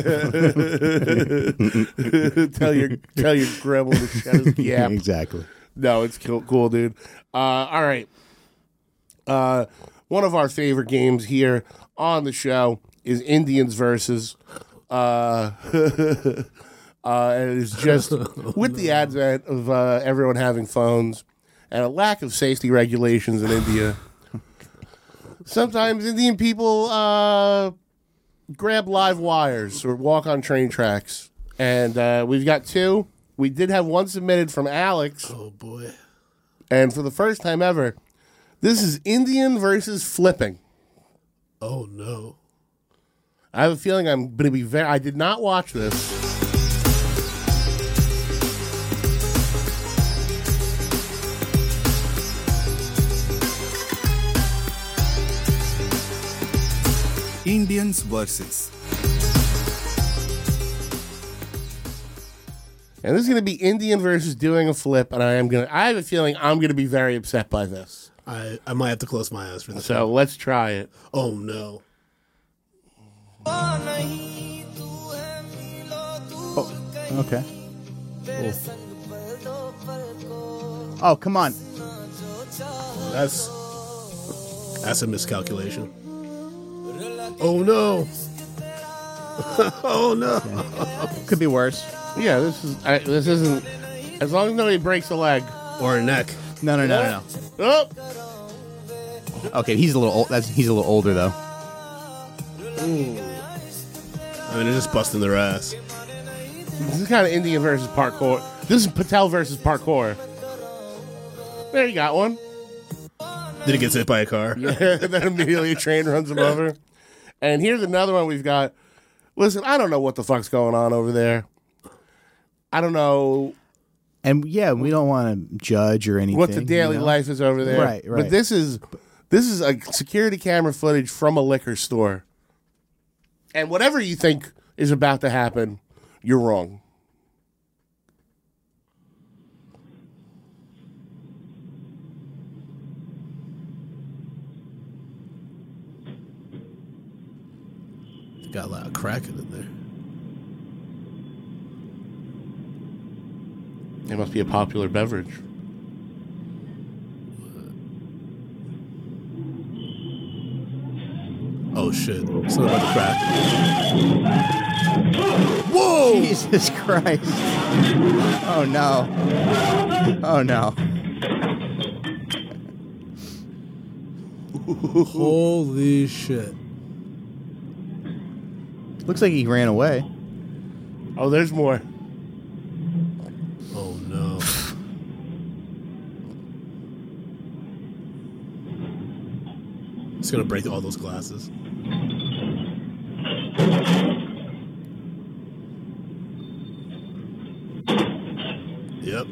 tell your tell your grandma to shut his yap. exactly. No, it's cool, cool dude. Uh, all right. Uh, one of our favorite games here on the show is Indians versus. Uh, uh, and it's just with the advent of uh, everyone having phones and a lack of safety regulations in India. Sometimes Indian people uh, grab live wires or walk on train tracks, and uh, we've got two. We did have one submitted from Alex. Oh boy. And for the first time ever, this is Indian versus flipping. Oh no. I have a feeling I'm going to be very... I did not watch this. Indians versus. And this is going to be Indian versus doing a flip, and I am going to... I have a feeling I'm going to be very upset by this. I, I might have to close my eyes for this. So let's try it. Oh no. Okay. Oh, come on. That's that's a miscalculation. Oh no. Oh no. Could be worse. Yeah, this is... I, this isn't... As long as nobody breaks a leg. Or a neck. No, no, no, no, Oh! no. Okay, he's a little old. That's he's a little older though. I mean, they're just busting their ass. This is kind of Indian versus parkour. This is Patel versus parkour. There, you got one. Did he get hit by a car? And then immediately a train runs him over. And here's another one we've got. Listen, I don't know what the fuck's going on over there. I don't know And yeah, we don't want to judge or anything. what the daily you know? life is over there. Right, right. But this is this is a security camera footage from a liquor store. And whatever you think is about to happen, you're wrong. Got a lot of cracking in there. It must be a popular beverage. Oh shit. Something about the crack. Whoa! Jesus Christ! Oh no! Oh no! Holy shit. Looks like he ran away. Oh, there's more. Oh no. It's gonna break all those glasses. Yep.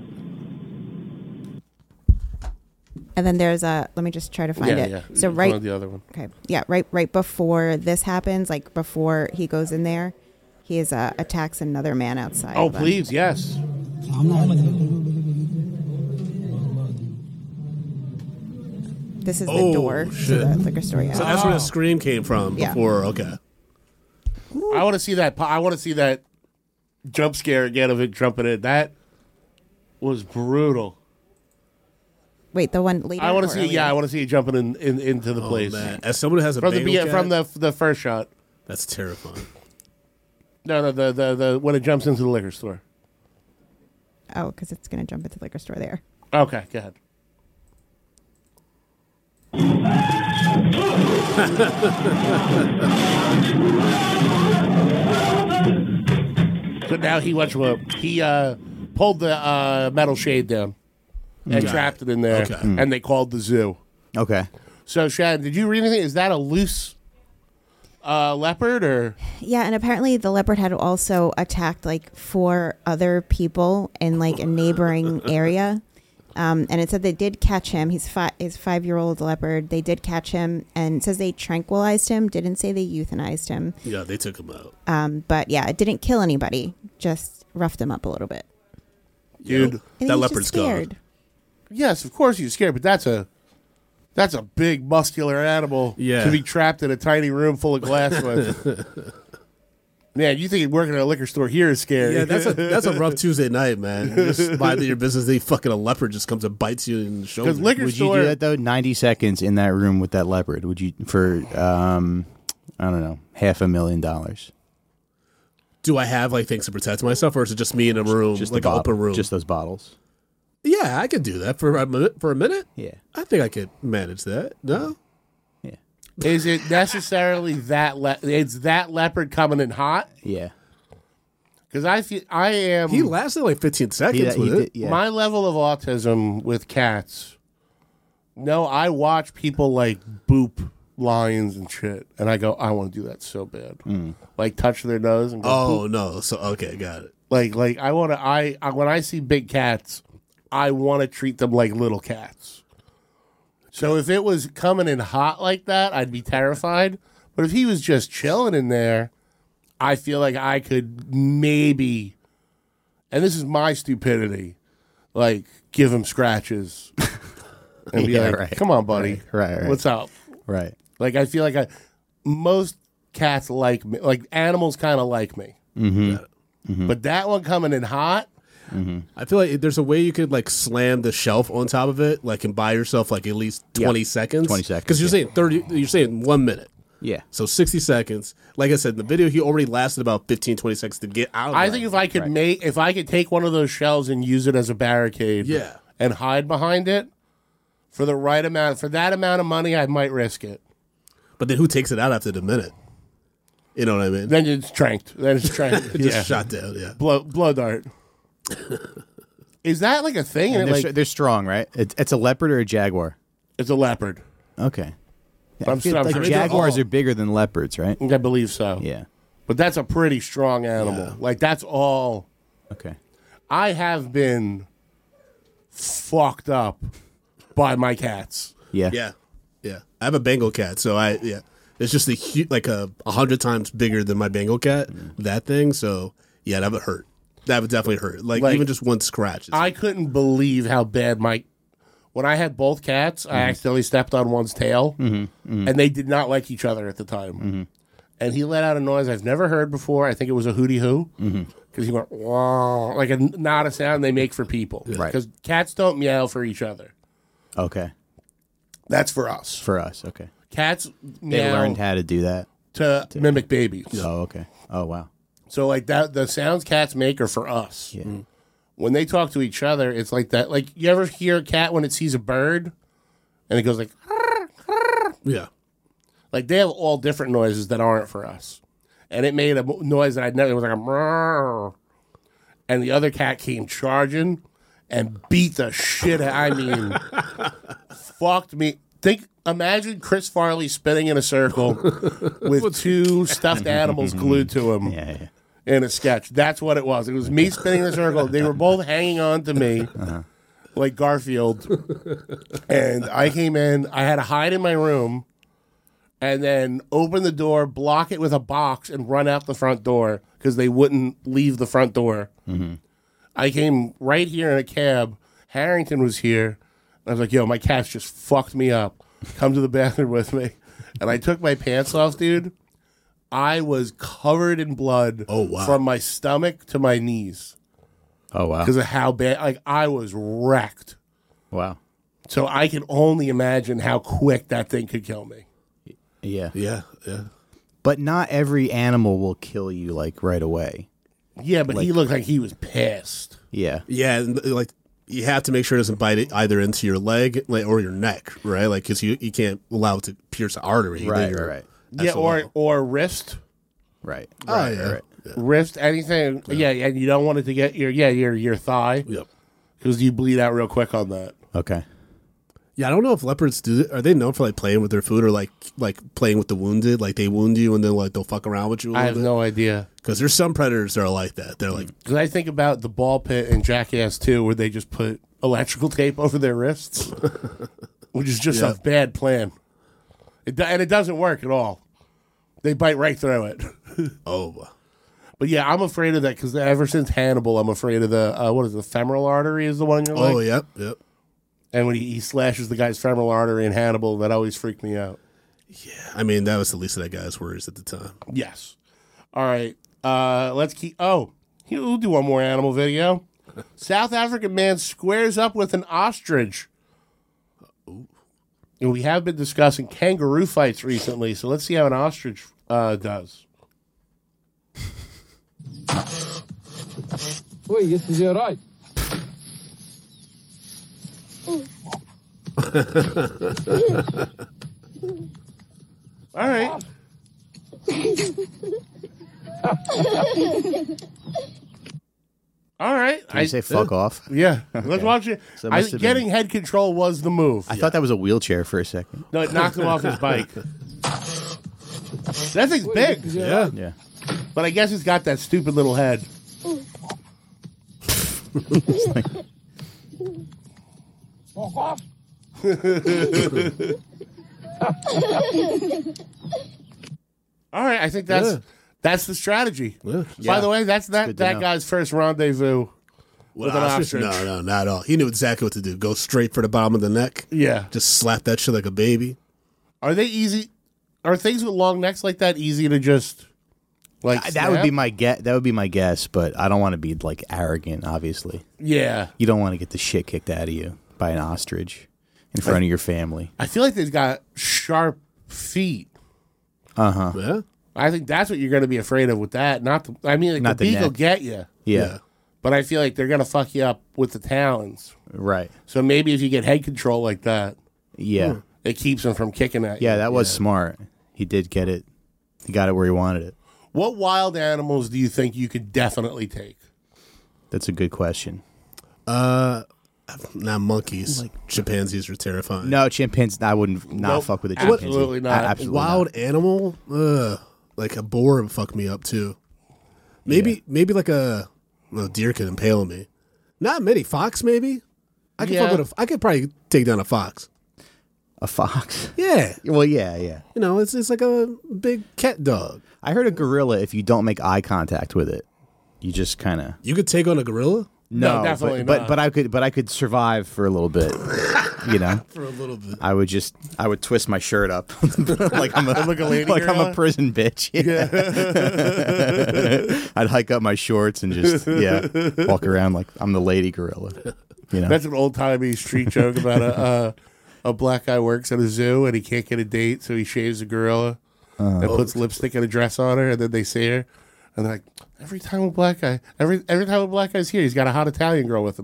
And then there's a, let me just try to find yeah, it. yeah. So One right, of the other one. okay, yeah, right, right before this happens, like before he goes in there, he is uh, attacks another man outside. Oh, Hold on. please, yes. This is the Oh, door shit. to the liquor store. Yeah. So that's where the scream came from Yeah. before. Okay. I want to see that. po- I want to see that jump scare again of it jumping in. That was brutal. Wait, the one later. I want or to see. earlier? Yeah, I want to see it jumping in, in into the Oh, place man. As someone who has a from the Bengal be- cat, from the the first shot. that's terrifying. No, no, the the, the when it jumps into the liquor store. Oh, because it's gonna jump into the liquor store there. Okay, go ahead. So now he went to a, he uh, pulled the uh, metal shade down and Got trapped it. it in there, Okay. and they called the zoo. Okay. So, Shad, did you read anything? Is that a loose uh, leopard or? Yeah, and apparently the leopard had also attacked like four other people in like a neighboring area. Um, and it said they did catch him. He's fi- his five-year-old leopard. They did catch him, and it says they tranquilized him. Didn't say they euthanized him. Yeah, they took him out. Um, but yeah, it didn't kill anybody. Just roughed him up a little bit. Dude, I think that he's leopard's just scared. gone. yes, of course he's scared, but that's a that's a big muscular animal Yeah. to be trapped in a tiny room full of glass with. Man, you think working at a liquor store here is scary? Yeah, that's a that's a rough Tuesday night, man. You just minding your business, they fucking a leopard just comes and bites you in the shoulder. because liquor Would store. you do that though? Ninety seconds in that room with that leopard. Would you for um, I don't know, half a million dollars? Do I have like things to protect myself, or is it just me in a room, Just like the an bottle, open room? Just those bottles. Yeah, I could do that for a minute. For a minute, Yeah. I think I could manage that. No, Yeah. Is it necessarily that le- it's that leopard coming in hot? Yeah. Because I feel I am he lasted like fifteen seconds He, with he it. did, yeah. my level of autism with cats. No, I watch people like boop lions and shit, and I go, I want to do that so bad. Like touch their nose and go, Oh boop. no! So okay, got it. like like I want to. I, I when I see big cats, I want to treat them like little cats. So if it was coming in hot like that, I'd be terrified. But if he was just chilling in there, I feel like I could maybe, and this is my stupidity, like give him scratches and be Yeah, like, right. "Come on, buddy, Right, right, right. what's up?" Right. Like I feel like I, most cats like me, like animals kind of like me. Mm-hmm. But that one coming in hot, I feel like there's a way you could like slam the shelf on top of it, like and buy yourself like at least twenty Yep. seconds. twenty seconds, because you're yeah. saying thirty. You're saying one minute. Yeah. So sixty seconds. Like I said in the video, he already lasted about fifteen, twenty seconds to get out of I that. think if I could make, if I could take one of those shells and use it as a barricade, Yeah. and hide behind it for the right amount, for that amount of money, I might risk it. But then who takes it out after the minute? You know what I mean? Then it's tranked. Then it's tranked. Just yeah. shot down, yeah. Blow, blow dart. Is that like a thing? And And they're, it, s- like, they're strong, right? It's, it's a leopard or a jaguar. it's a leopard. Okay. I'm, I feel I'm like sure- jaguars all- are bigger than leopards, right? I believe so. Yeah. But that's a pretty strong animal. Yeah. Like that's all. Okay. I have been fucked up by my cats. Yeah. Yeah, yeah. I have a Bengal cat, so I yeah. It's just a hu- like a a hundred times bigger than my Bengal cat. That thing, so yeah, that would hurt. That would definitely hurt. Like, Like, even just one scratch. It's I couldn't believe how bad my. When I had both cats, I accidentally stepped on one's tail, and they did not like each other at the time. And he let out a noise I've never heard before. I think it was a hootie hoo, because he went wow, like a not a sound they make for people. Right. Because cats don't meow for each other. Okay. That's for us. For us. Okay. Cats They meow learned how to do that. to mimic babies. Oh, okay. Oh, wow. So like that, the sounds cats make are for us. Yeah. When they talk to each other, it's like that. Like you ever hear a cat when it sees a bird, and it goes like, yeah. like they have all different noises that aren't for us. And it made a mo- noise that I'd never. It was like a, "Meow." And the other cat came charging and beat the shit out. I mean, fucked me. Think, imagine Chris Farley spinning in a circle with two stuffed animals glued to him. Yeah. yeah. In a sketch. That's what it was. It was me spinning the circle. They were both hanging on to me like Garfield. And I came in. I had to hide in my room and then open the door, block it with a box, and run out the front door because they wouldn't leave the front door. I came right here in a cab. Harrington was here. I was like, yo, my cats just fucked me up. come to the bathroom with me, and I took my pants off, dude. I was covered in blood. Oh, wow. From my stomach to my knees Oh wow. because of how bad. Like I was wrecked. Wow. So I can only imagine how quick that thing could kill me. Yeah. Yeah, yeah. But not every animal will kill you like right away. Yeah, but he looked like he was pissed. Yeah. Yeah, and, like you have to make sure it doesn't bite it either into your leg like, or your neck, right? Like because you, you can't allow it to pierce the artery. Right, Then you're right, right. Yeah, S O L. or or wrist, Right. Oh, Right. yeah. Right. wrist, anything. Yeah. and you don't want it to get your yeah your your thigh Yep. because you bleed out real quick on that. Okay. Yeah, I don't know if leopards do. Are they known for like playing with their food or like like playing with the wounded? Like they wound you and then like they'll fuck around with you. A I little have bit? no idea. Because there's some predators that are like that. They're like, Because I think about the ball pit in Jackass two, where they just put electrical tape over their wrists, which is just Yeah. a bad plan. It do- and it doesn't work at all. They bite right through it. oh, But yeah, I'm afraid of that because ever since Hannibal, I'm afraid of the uh, what is it, the femoral artery is the one you're like. oh, yep, yep. And when he, he slashes the guy's femoral artery in Hannibal, that always freaked me out. I mean, that was the least of that guy's worries at the time. Yes. All right. Uh, let's keep. Oh, we'll do one more animal video. South African man squares up with an ostrich. And we have been discussing kangaroo fights recently, so let's see how an ostrich uh, does. Oi, this is your right. All right. All right. Did you say fuck off? Yeah. Let's watch it. So it I, must have getting been- head control was the move. I thought that was a wheelchair for a second. No, it knocked him off his bike. That thing's big, Yeah. Yeah. but I guess it's got that stupid little head. Fuck off. All right, I think that's Yeah. that's the strategy. Yeah. By the way, that's that good to that know. guy's first rendezvous. What, With an ostrich? ostrich. No, no, not at all. He knew exactly what to do. Go straight for the bottom of the neck. Yeah. Just slap that shit like a baby. Are they easy? Are things with long necks like that easy to just like? That would be snap? my guess. That would be my guess, but I don't want to be like arrogant. Obviously, Yeah. you don't want to get the shit kicked out of you by an ostrich in front of your family. I feel like they've got sharp feet. Yeah. I think that's what you're going to be afraid of with that. Not the. I mean, like Not the the beak will neck. get you, Yeah, but I feel like they're going to fuck you up with the talons. right. So maybe if you get head control like that, Yeah, it keeps them from kicking at you. yeah. That was smart. He did get it. He got it where he wanted it. What wild animals do you think you could definitely take? That's a good question. Uh, not monkeys. Chimpanzees are terrifying. No, chimpanzees. I wouldn't not Nope, fuck with a chimpanzee. absolutely not. A- absolutely Wild not. animal? Ugh. Like a boar would fuck me up too. Maybe maybe like a well, deer could impale me. Not many. Fox maybe? I could Yeah. fuck with a, I could probably take down a fox. A fox. Yeah. Well, yeah, yeah. You know, it's it's like a big cat dog. I heard a gorilla. If you don't make eye contact with it, you just kind of You could take on a gorilla? No, definitely but, not. But but I could but I could survive for a little bit. You know, For a little bit. I would just I would twist my shirt up like I'm a Like a lady like I'm gorilla? a prison bitch. Yeah. I'd hike up my shorts and just yeah walk around like I'm the lady gorilla. You know, That's an old timey street joke about a uh, a black guy works at a zoo and he can't get a date, so he shaves a gorilla and puts lipstick and a dress on her, and then they see her, and they're like, every time a black guy, every every time a black guy's here, he's got a hot Italian girl with him.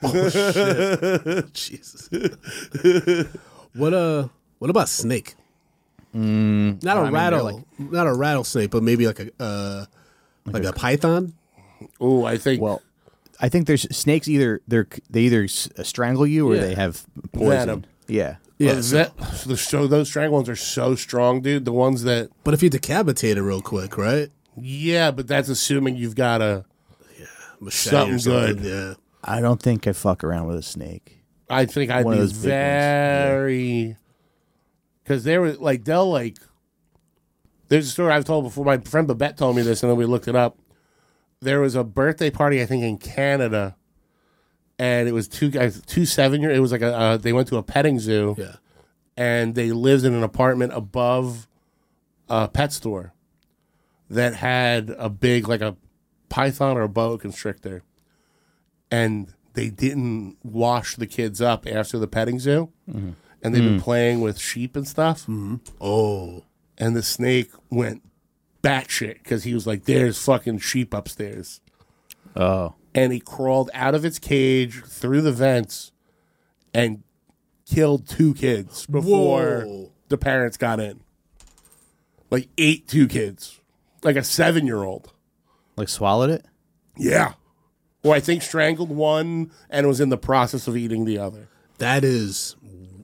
Jesus. what uh what about snake? not a I mean, they're rattle like- not a rattlesnake, but maybe like a uh like, a, python? Oh, I think well, I think there's snakes either they're they either s- strangle you or Yeah. they have poison. Venom. Yeah. Yeah. Uh, that, so, the, so those strangle ones are so strong, dude. The ones that, But if you decapitate it real quick, right? yeah, but that's assuming you've got a. Machete or Something good. Yeah. I don't think I fuck around with a snake. I think I'd One of be those big ones, very, because they were like they'll like. There's a story I've told before. My friend Babette told me this, and then we looked it up. There was a birthday party, I think, in Canada, and it was two guys, two seven year. It was like a uh, they went to a petting zoo, Yeah. and they lived in an apartment above a pet store that had a big, like a python or a boa constrictor, and they didn't wash the kids up after the petting zoo, mm-hmm. and they've mm. been playing with sheep and stuff. Mm-hmm. Oh. And the snake went batshit because he was like, there's fucking sheep upstairs. Oh. And he crawled out of its cage through the vents and killed two kids before Whoa. the parents got in. Like, ate two kids. Like a seven-year-old. Like swallowed it? Yeah. Or I think strangled one and was in the process of eating the other. That is...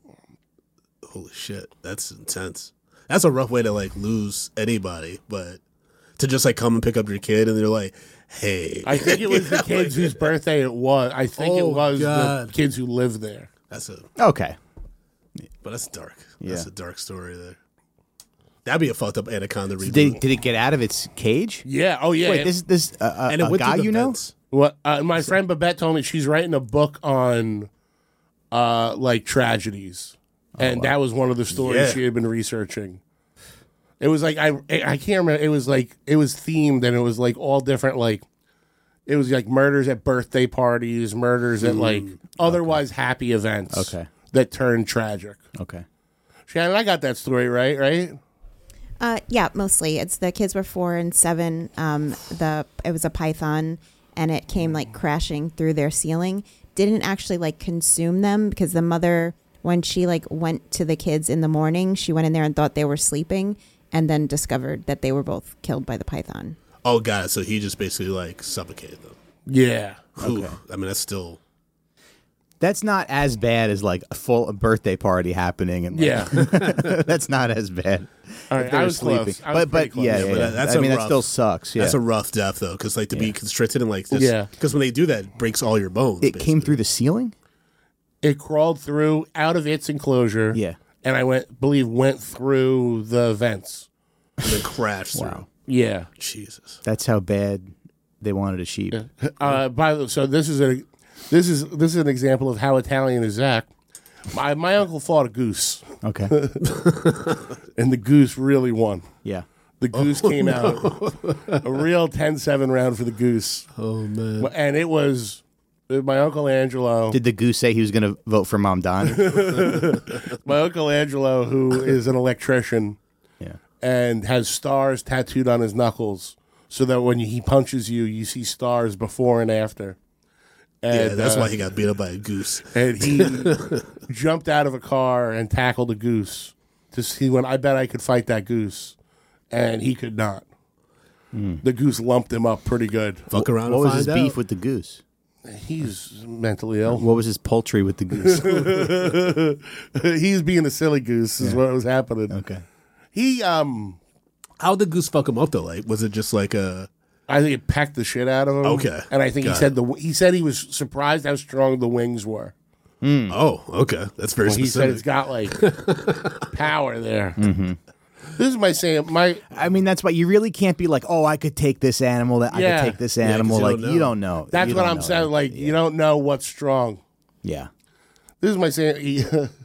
Holy shit. That's intense. That's a rough way to, like, lose anybody, but to just, like, come and pick up your kid and they're like, hey. I think it was the kids whose birthday it was. I think Oh, it was God. the kids who lived there. That's a... Okay. But that's dark. Yeah. That's a dark story there. That'd be a fucked up anaconda reboot. Did it, did it get out of its cage? Yeah. Oh, yeah. Wait, this this uh, uh, and it a went guy through the you know? vents. What uh, my friend Babette told me, she's writing a book on uh, like tragedies, and that was one of the stories Yeah. she had been researching. It was like I I can't remember. It was like it was themed, and it was like all different. Like it was like murders at birthday parties, murders at like otherwise happy events. Okay. That turned tragic. Okay. Shannon, I got that story right, right? Uh, yeah, mostly. It's the kids were four and seven. Um, the it was a python, and it came like crashing through their ceiling. Didn't actually like consume them because the mother, when she like went to the kids in the morning, she went in there and thought they were sleeping, and then discovered that they were both killed by the python. Oh, God. So he just basically, like, suffocated them. Yeah. Whew. I mean, that's still... That's not as bad as like a full a birthday party happening, and like, Yeah. that's not as bad. All right, If they I were was close. I was but pretty but close. yeah, Yeah, yeah, but yeah. that's I a mean rough- that still sucks. Yeah, That's a rough death, though, because, like, to be constricted and, like, this... Yeah. Because when they do that, it breaks all your bones. it came basically. through the ceiling. It crawled through out of its enclosure. Yeah. And I went, believe, went through the vents. And then crashed through. Wow. Yeah. Jesus. That's how bad they wanted a sheep. Uh, by the so this is a this is this is an example of how Italian is Zach. My my uncle fought a goose, Okay. and the goose really won. Yeah. The goose came out a real ten seven round for the goose. Oh, man. And it was my Uncle Angelo. Did the goose say he was going to vote for Mom Donnie? My Uncle Angelo, who is an electrician Yeah. and has stars tattooed on his knuckles, so that when he punches you, you see stars before and after. And, Yeah, that's uh, why he got beat up by a goose. And he jumped out of a car and tackled a goose to see when I bet I could fight that goose, and he could not. The goose lumped him up pretty good. Fuck around What and was find his out. beef with the goose? He's mentally ill. What was his poultry with the goose? He's being a silly goose is what was happening. Okay. He um How'd the goose fuck him up, though? Like, was it just like a... I think it pecked the shit out of him. Okay. And I think he Got said the he said he was surprised how strong the wings were. Oh, okay. That's very Well, he said specific. it's got like power there. Mm-hmm. This is my saying. My I mean, that's why you really can't be like, oh, I could take this animal. That I Yeah. could take this Yeah, 'cause animal. you like don't you know. don't know. that's You what don't I'm know saying. that. Like yeah. you don't know what's strong. Yeah. This is my saying. He,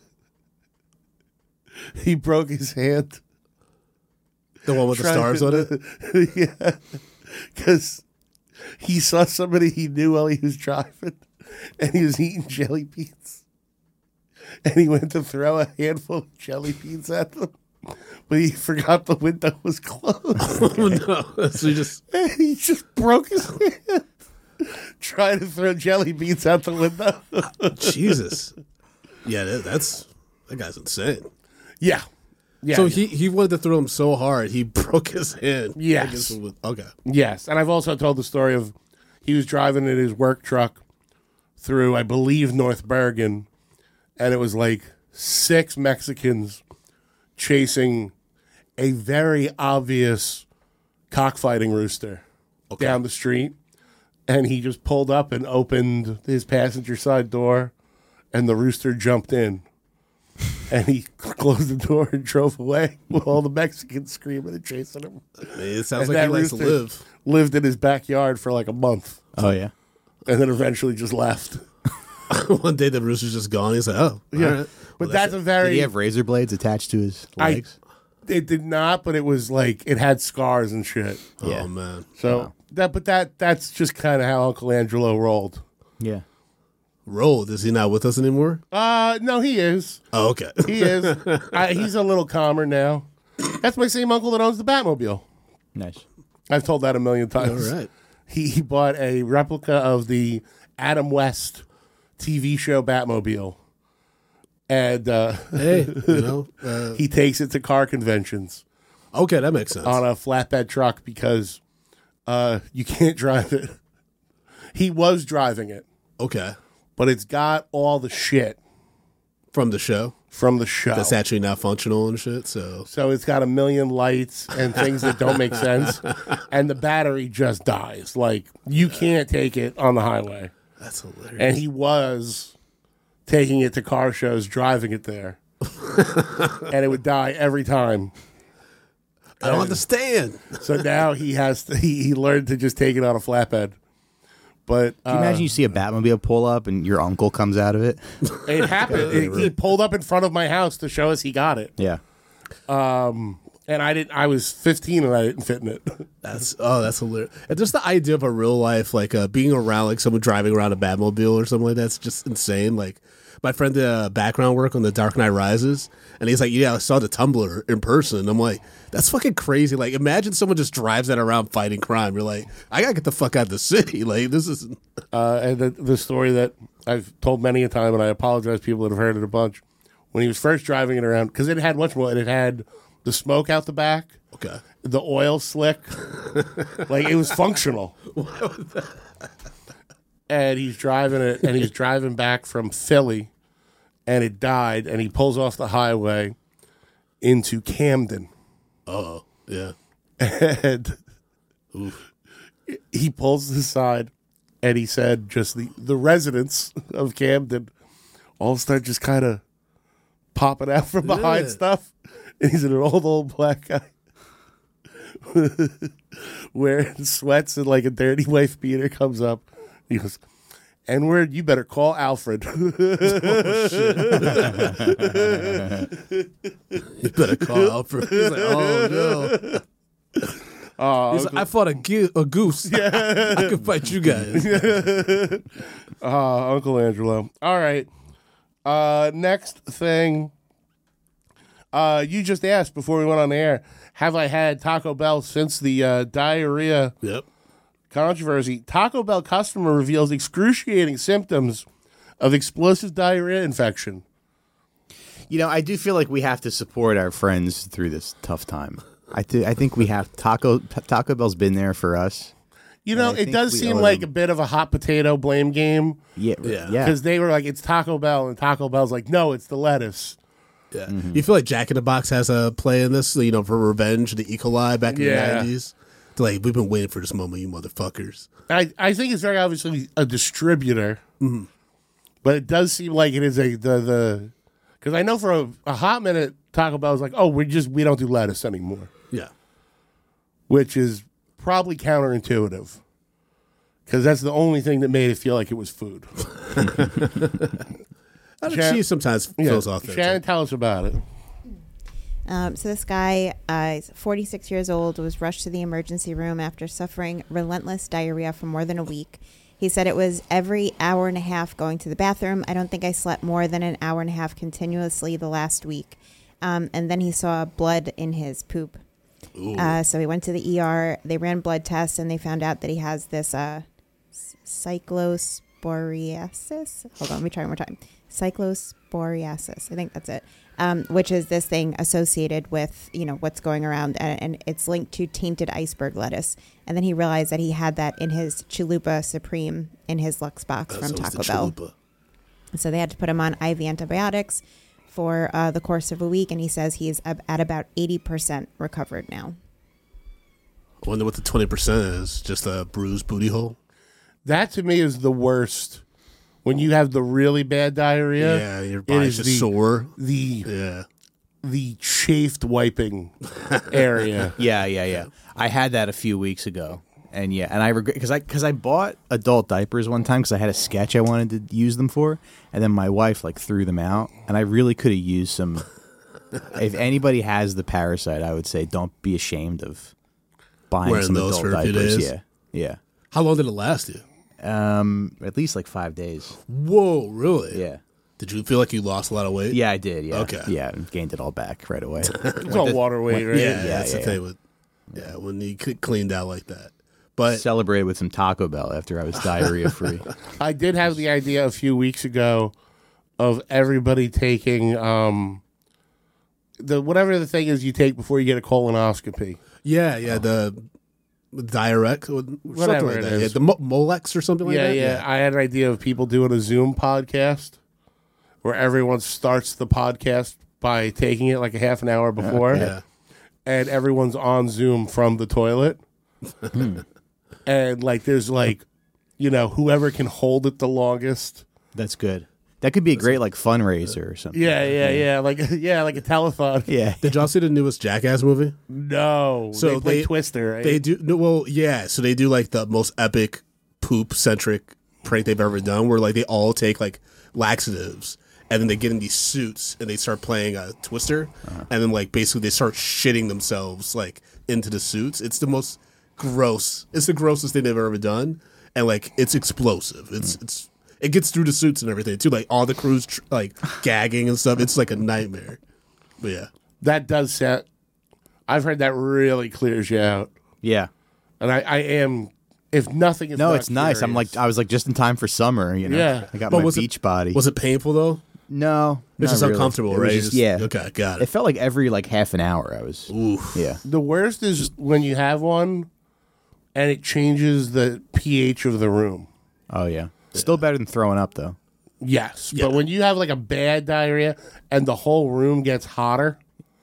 he broke his hand. The one with the trying stars to- on it? Yeah, because he saw somebody he knew while he was driving, and he was eating jelly beans, and he went to throw a handful of jelly beans at them, but he forgot the window was closed. Oh, no. So he just... And he just broke his hand trying to throw jelly beans out the window. Jesus. Yeah, that, that's... That guy's insane. Yeah. Yeah. So he, he wanted to throw him so hard, he broke his hand. Yes. I guess it was- okay. Yes, and I've also told the story of he was driving in his work truck through, I believe, North Bergen, and it was like six Mexicans chasing a very obvious cockfighting rooster down the street, and he just pulled up and opened his passenger side door, and the rooster jumped in. And he closed the door and drove away with all the Mexicans screaming and chasing him. I mean, it sounds And like he that likes to rooster live. Lived in his backyard for like a month, Oh yeah. and then eventually just left. One day the rooster's just gone. He's like, oh, Yeah. all right. But Well, that's a Did very. he have razor blades attached to his I- legs? It did not, but it was like it had scars and shit. Yeah. Oh man, So that, but that that's just kind of how Uncle Angelo rolled. Yeah. rolled. Is he not with us anymore? Uh, no, he is. Oh, okay. He is. I, he's a little calmer now. That's my same uncle that owns the Batmobile. Nice. I've told that a million times. All right. He, he bought a replica of the Adam West T V show Batmobile. And uh, Hey, you know. Uh, he takes it to car conventions okay, that makes sense. on a flatbed truck because uh, you can't drive it. He was driving it, Okay, but it's got all the shit from the show from the show. that's actually not functional and shit. So So it's got a million lights and things that don't make sense. And the battery just dies. Like, you can't take it on the highway. that's hilarious. And he was taking it to car shows, driving it there. And it would die every time. I don't understand. So now he has to, he, he learned to just take it on a flatbed. But Can you uh, imagine you see a Batmobile pull up and your uncle comes out of it? it happened. It- he pulled up in front of my house to show us he got it. Yeah. And I didn't. I was fifteen and I didn't fit in it. That's oh, that's hilarious. And just the idea of a real life, like uh, being around like someone driving around a Batmobile or something like that's just insane. Like my friend did uh, background work on The Dark Knight Rises, and he's like, "Yeah, I saw the Tumbler in person." I'm like, "That's fucking crazy!" Like, imagine someone just drives that around fighting crime. You're like, "I gotta get the fuck out of the city." Like, this is Uh, and the, the story that I've told many a time, and I apologize to people that have heard it a bunch. When he was first driving it around, because it had much more. It had the smoke out the back, okay. the oil slick, like it was functional. And he's driving it, and he's driving back from Philly, and it died, and he pulls off the highway into Camden, Oh, yeah. and he pulls to the side, and he said, just the the residents of Camden all start just kind of popping out from behind Yeah. stuff. And he's an old, old black guy wearing sweats and like a dirty wife beater comes up. He goes, N-word, you better call Alfred. You better call Alfred. He's like, "Oh no." Uh, He's like, I fought a, ge- a goose. I could fight you guys. uh, Uncle Angelo. All right. Uh, next thing. Uh, you just asked before we went on the air, have I had Taco Bell since the uh, diarrhea Yep. controversy? Taco Bell customer reveals excruciating symptoms of explosive diarrhea infection. You know, I do feel like we have to support our friends through this tough time. I, th- I think we have Taco Taco Bell's been there for us. You know, I it think does we seem owe like them. a bit of a hot potato blame game Yeah, Yeah. yeah. because they were like, it's Taco Bell, and Taco Bell's like, no, it's the lettuce. Yeah. You feel like Jack in the Box has a play in this, you know, for revenge, the E. coli back in Yeah. the nineties. They're like, we've been waiting for this moment, you motherfuckers. I, I think it's very obviously a distributor, Mm-hmm. but it does seem like it is a the the because I know for a, a hot minute Taco Bell was like, oh, we just we don't do lettuce anymore, Yeah. which is probably counterintuitive because that's the only thing that made it feel like it was food. I think Shan- cheese sometimes feels off there. Shannon, too. tell us about it. Um, so this guy, uh, is forty-six years old, was rushed to the emergency room after suffering relentless diarrhea for more than a week. He said it was every hour and a half going to the bathroom. I don't think I slept more than an hour and a half continuously the last week. Um, and then he saw blood in his poop. Uh, so he went to the E R. They ran blood tests, and they found out that he has this uh, c- cyclosporiasis. Hold on, let me try one more time. Cyclosporiasis. I think that's it. Um, which is this thing associated with, you know, what's going around, and, and it's linked to tainted iceberg lettuce. And then he realized that he had that in his Chalupa Supreme in his Lux box Uh, from so it's Taco the Bell. chalupa. So they had to put him on I V antibiotics for uh, the course of a week, and he says he's ab- at about eighty percent recovered now. I wonder what the twenty percent is. Just a bruised booty hole? That to me is the worst. When you have the really bad diarrhea, Yeah, your it body's is just the, sore. the Yeah. the chafed wiping area. Yeah, yeah, yeah. I had that a few weeks ago, And yeah, and I regret because I because I bought adult diapers one time because I had a sketch I wanted to use them for, and then my wife like threw them out, and I really could have used some. If anybody has the Parasite, I would say don't be ashamed of buying Wearing some those adult for a few diapers. days? Yeah, yeah. How long did it last you? Um, at least like five days. Whoa, really? Yeah. Did you feel like you lost a lot of weight? Yeah, I did. Yeah. Okay. Yeah, and gained it all back right away. It's all water weight, right? Yeah, Yeah, that's yeah, the thing yeah. with yeah when you c- cleaned out like that. But Celebrated with some Taco Bell after I was diarrhea free. I did have the idea a few weeks ago of everybody taking um, the whatever the thing is you take before you get a colonoscopy. yeah, yeah, the Direct, or something Whatever like it that. is. Yeah, the Mo- Molex or something like yeah, that. yeah, I had an idea of people doing a Zoom podcast where everyone starts the podcast by taking it like a half an hour before, yeah. and everyone's on Zoom from the toilet. And like there's like, you know, whoever can hold it the longest. That's good. That could be a great like fundraiser or something. Yeah, yeah, yeah. Like yeah, like a telethon. Yeah. Did y'all see the newest Jackass movie? No. So they play they- Twister, right? They do no, well, yeah. So they do like the most epic poop centric prank they've ever done, where like they all take like laxatives and then they get in these suits and they start playing a Twister, Uh-huh. and then like basically they start shitting themselves like into the suits. It's the most gross. It's the grossest thing they've ever done, and like it's explosive. It's it's it gets through the suits and everything too. Like all the crews tr- like gagging and stuff. It's like a nightmare. But yeah. that does set. I've heard that really clears you out, Yeah. and I, I am. If nothing is No, not it's nice. I'm like curious. I was like just in time for summer, you know. Yeah. I got But my was it- beach body. Was it painful though? No. It's not just really. uncomfortable, It was right? just- Just- yeah. Okay, got It it. felt like every like half an hour I was Oof. Yeah. the worst is when you have one, and it changes the pH of the room. Oh yeah. Still better than throwing up though. Yes, Yeah. but when you have like a bad diarrhea and the whole room gets hotter,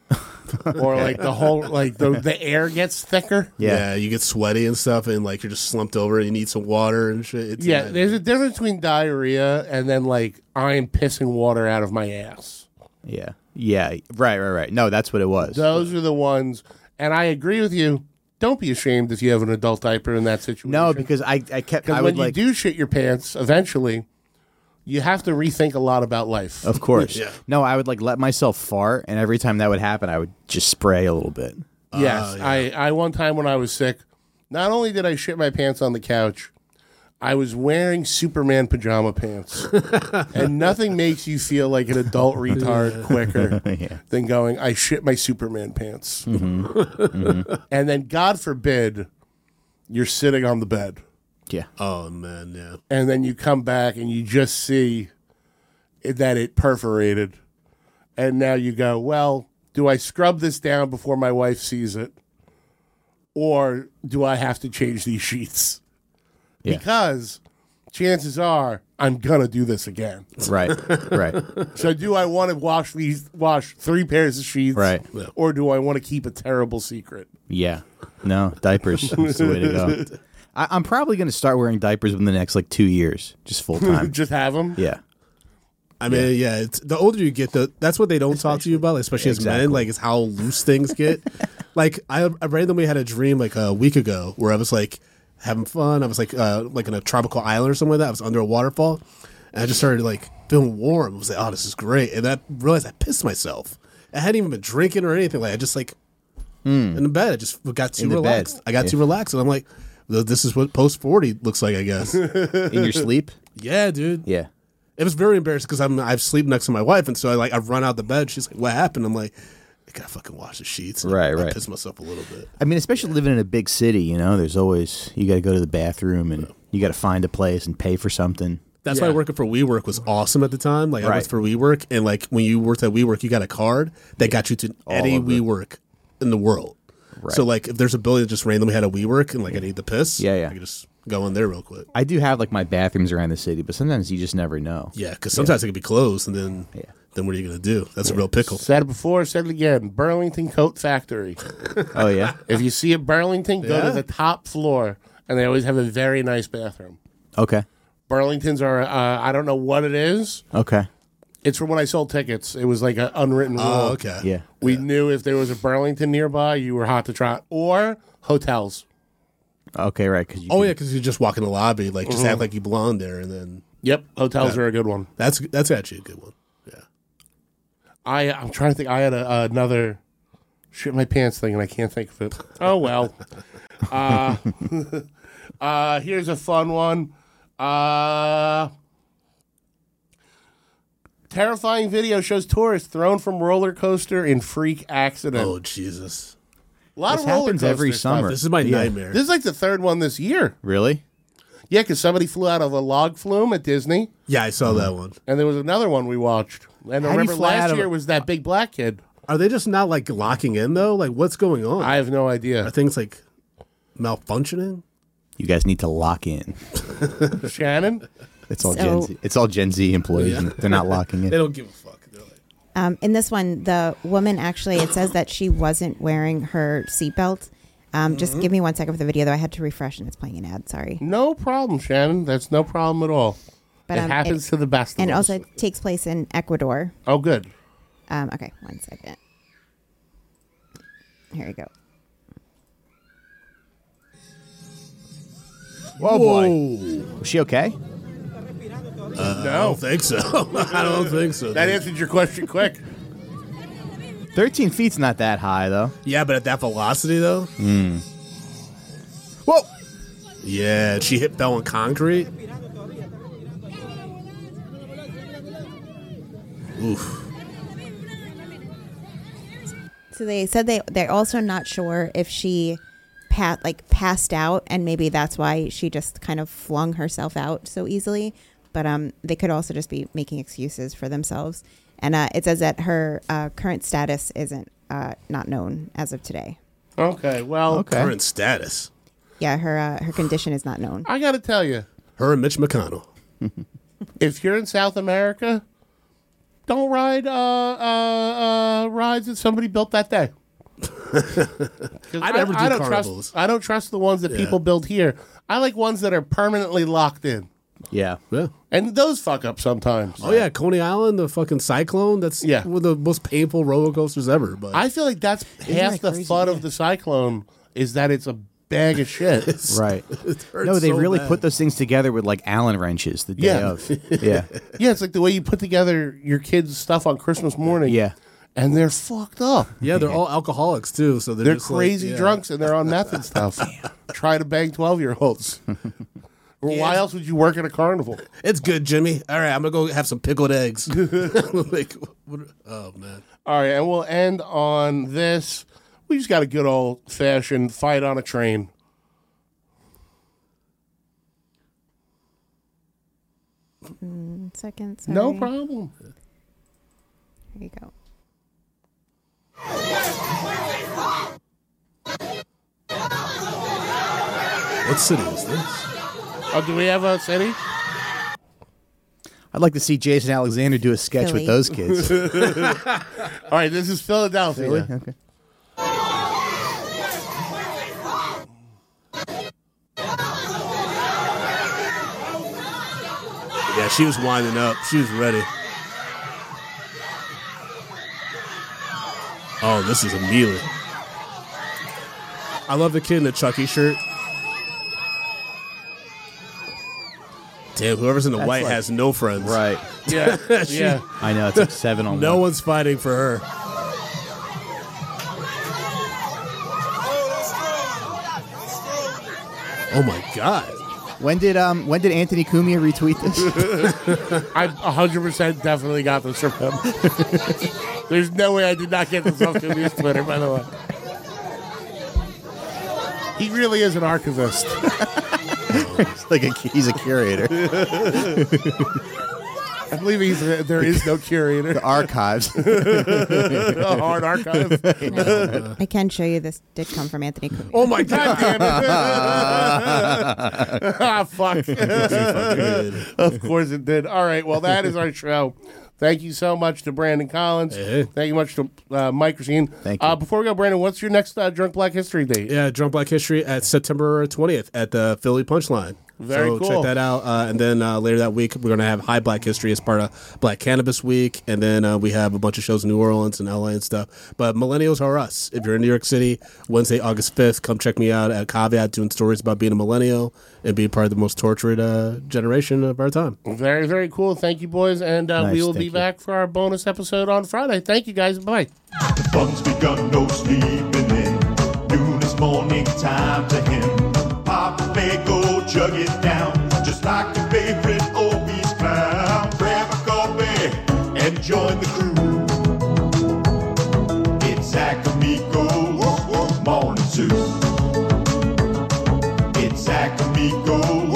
or like the whole like the the air gets thicker. Yeah. Yeah. you get sweaty and stuff, and like you're just slumped over, and you need some water and shit. It's Yeah, a- there's a difference between diarrhea and then like I'm pissing water out of my ass. Yeah. Yeah. Right, right, right. No, that's what it was. Those are the ones, and I agree with you. Don't be ashamed if you have an adult diaper in that situation. No, because I I kept because I when would you like do shit your pants, eventually, you have to rethink a lot about life. Of course. Yeah. No, I would like let myself fart, and every time that would happen, I would just spray a little bit. Yes, Oh, yeah. I, I one time when I was sick, not only did I shit my pants on the couch, I was wearing Superman pajama pants, and nothing makes you feel like an adult retard quicker Yeah. than going, I shit my Superman pants, Mm-hmm. and then God forbid, you're sitting on the bed, Yeah. Oh man, yeah. and then you come back and you just see it- that it perforated, and now you go, well, do I scrub this down before my wife sees it, or do I have to change these sheets? Yeah. Because chances are I'm gonna do this again. Right. Right. So do I want to wash these wash three pairs of sheets, Right. or do I want to keep a terrible secret? Yeah. No, diapers. That's the way to go. I, I'm probably going to start wearing diapers within the next like two years, just full time. Just have them. Yeah. I mean, yeah. It's, the older you get, the that's what they don't talk to you about, like, especially as men. Exactly. Like, is how loose things get. Like, I, I randomly had a dream like a week ago where I was like having fun. I was like uh, like in a tropical island or something like that. I was under a waterfall, and I just started like feeling warm. I was like, oh, this is great. And I realized I pissed myself. I hadn't even been drinking or anything. Like, I just like in the bed. I just got too In the relaxed. bed. I got Yeah. too relaxed, and I'm like, this is what post forty looks like, I guess. In your sleep? Yeah, dude. Yeah. It was very embarrassing because I'm I sleep next to my wife, and so I like I run out the bed. She's like, "What happened?" I'm like, "I gotta fucking wash the sheets." And Right, I, I right. pissed myself a little bit. I mean, especially living in a big city, you know, there's always, you got to go to the bathroom and you got to find a place and pay for something. That's Yeah. why working for WeWork was awesome at the time. Like I Right. worked for WeWork, and like when you worked at WeWork, you got a card that got you to any of it. WeWork in the world. Right. So like if there's a building that just randomly had a WeWork and like I need the piss, Yeah, yeah. I can just go in there real quick. I do have like my bathrooms around the city, but sometimes you just never know. Yeah, because sometimes it can be closed, and then Yeah. then what are you gonna do? That's a real pickle. Said it before, said it again. Burlington Coat Factory. Oh, yeah? If you see a Burlington, go Yeah. to the top floor, and they always have a very nice bathroom. Okay. Burlingtons are, uh, I don't know what it is. Okay. It's from when I sold tickets. It was like an unwritten rule. Oh, okay. Yeah. We knew if there was a Burlington nearby, you were hot to trot. Or hotels. Okay, right. Cause you Oh can- yeah, because you just walk in the lobby, like just act like you belong there, and then Yep, hotels Yeah. are a good one. that's that's actually a good one. Yeah. I I'm trying to think. I had a, another shit my pants thing, and I can't think of it. Oh well. Uh, uh, here's a fun one. Uh, terrifying video shows tourist thrown from roller coaster in freak accident. Oh Jesus, a lot This of roller happens every coaster stuff. summer. this is my Yeah. nightmare. This is like the third one this year. Really? Yeah, because somebody flew out of a log flume at Disney, yeah, I saw that one. and there was another one we watched. And I How do you remember fly out last of year a- was that big black kid. Are they just not like locking in though? Like what's going on? I have no idea. Are things like malfunctioning? You guys need to lock in. Shannon? It's all So- Gen Z. It's all Gen Z employees. Yeah. and They're not locking They in. don't give a fuck. They're like, Um, in this one, the woman actually, it says that she wasn't wearing her seatbelt. Um, Just give me one second for the video, though. I had to refresh, and it's playing an ad. Sorry. No problem, Shannon. That's no problem at all. But, it um, happens it- to the best of And us. also, it takes place in Ecuador. Oh, good. Um, okay, one second. Here we go. Whoa, boy. Was she okay? I no. don't think so. I don't think so. That answered your question quick. thirteen feet's not that high, though. Yeah, but at that velocity though. Whoa! Yeah, she hit Bell on concrete. Oof. So they said they they're also not sure if she pat like passed out, and maybe that's why she just kind of flung herself out so easily. But um, they could also just be making excuses for themselves. And uh, it says that her uh, current status isn't uh, not known as of today. Okay, well, Okay. Current status. Yeah, her uh, her condition is not known. I got to tell you, Her and Mitch McConnell. if you're in South America, don't ride uh, uh, uh, rides that somebody built that day. 'Cause I never do don't carnivals. Trust, I don't trust the ones that Yeah. people build here. I like ones that are permanently locked in. Yeah. Yeah. And those fuck up sometimes. Oh yeah, Coney Island, the fucking cyclone. That's Yeah. one of the most painful roller coasters ever. But I feel like that's half that the crazy? fun Yeah. of the cyclone is that it's a bag of shit. Right. it hurts No, they so really bad. put those things together with like Allen wrenches the day Yeah. of. Yeah. Yeah, it's like the way you put together your kids' stuff on Christmas morning. Yeah. And they're fucked up. Yeah, they're all alcoholics too. So they're, They're just like, crazy yeah. drunks and they're on meth and stuff. Try to bang twelve-year-olds. Well, why else would you work at a carnival? It's good, Jimmy. All right, I'm gonna go have some pickled eggs. like, what, oh man. All right, and we'll end on this. We just got a good old-fashioned fight on a train. Mm, second, sorry. No problem. Here you go. What city is this? Oh, do we have a city? I'd like to see Jason Alexander do a sketch Philly. with those kids. All right, this is Philadelphia. Okay. Yeah, she was winding up. She was ready. Oh, this is a melee. I love the kid in the Chucky shirt. Damn, whoever's in the white like- has no friends. Right. Yeah, She- yeah. I know. It's like seven on No one. one's fighting for her. Oh my god. When did um when did Anthony Cumia retweet this? I one hundred percent definitely got this from him. There's no way I did not get this off Julia's Twitter, by the way. He really is an archivist. It's like a, he's a curator. I believe he's a, there is no curator. The archives. A hard archive. I can show you this did come from Anthony Cumia. Oh my god. God damn it. Ah, fuck. Of course it did. All right, well, that is our show. Thank you so much to Brandon Collins. Hey. Thank you much to uh, Mike Racine. Thank you. Uh, before we go, Brandon, what's your next uh, Drunk Black History date? Yeah, Drunk Black History at September twentieth at the Philly Punchline. Very so cool. check that out. Uh, and then uh, later that week, we're going to have High Black History as part of Black Cannabis Week. And then uh, we have a bunch of shows in New Orleans and L A and stuff. But millennials are us. If you're in New York City, Wednesday, August fifth, come check me out at Caveat doing stories about being a millennial and being part of the most tortured uh, generation of our time. Very, very cool. Thank you, boys. And uh, Nice, we will thank be you. back for our bonus episode on Friday. Thank you, guys. Bye. The fun's begun, no sleeping in. Noon is morning time to him. Pop a bagel, chug it down, just like your favorite obese clown. Grab a coffee and join the crew. It's Zach Amico's Morning Zoo. It's Zach Amico's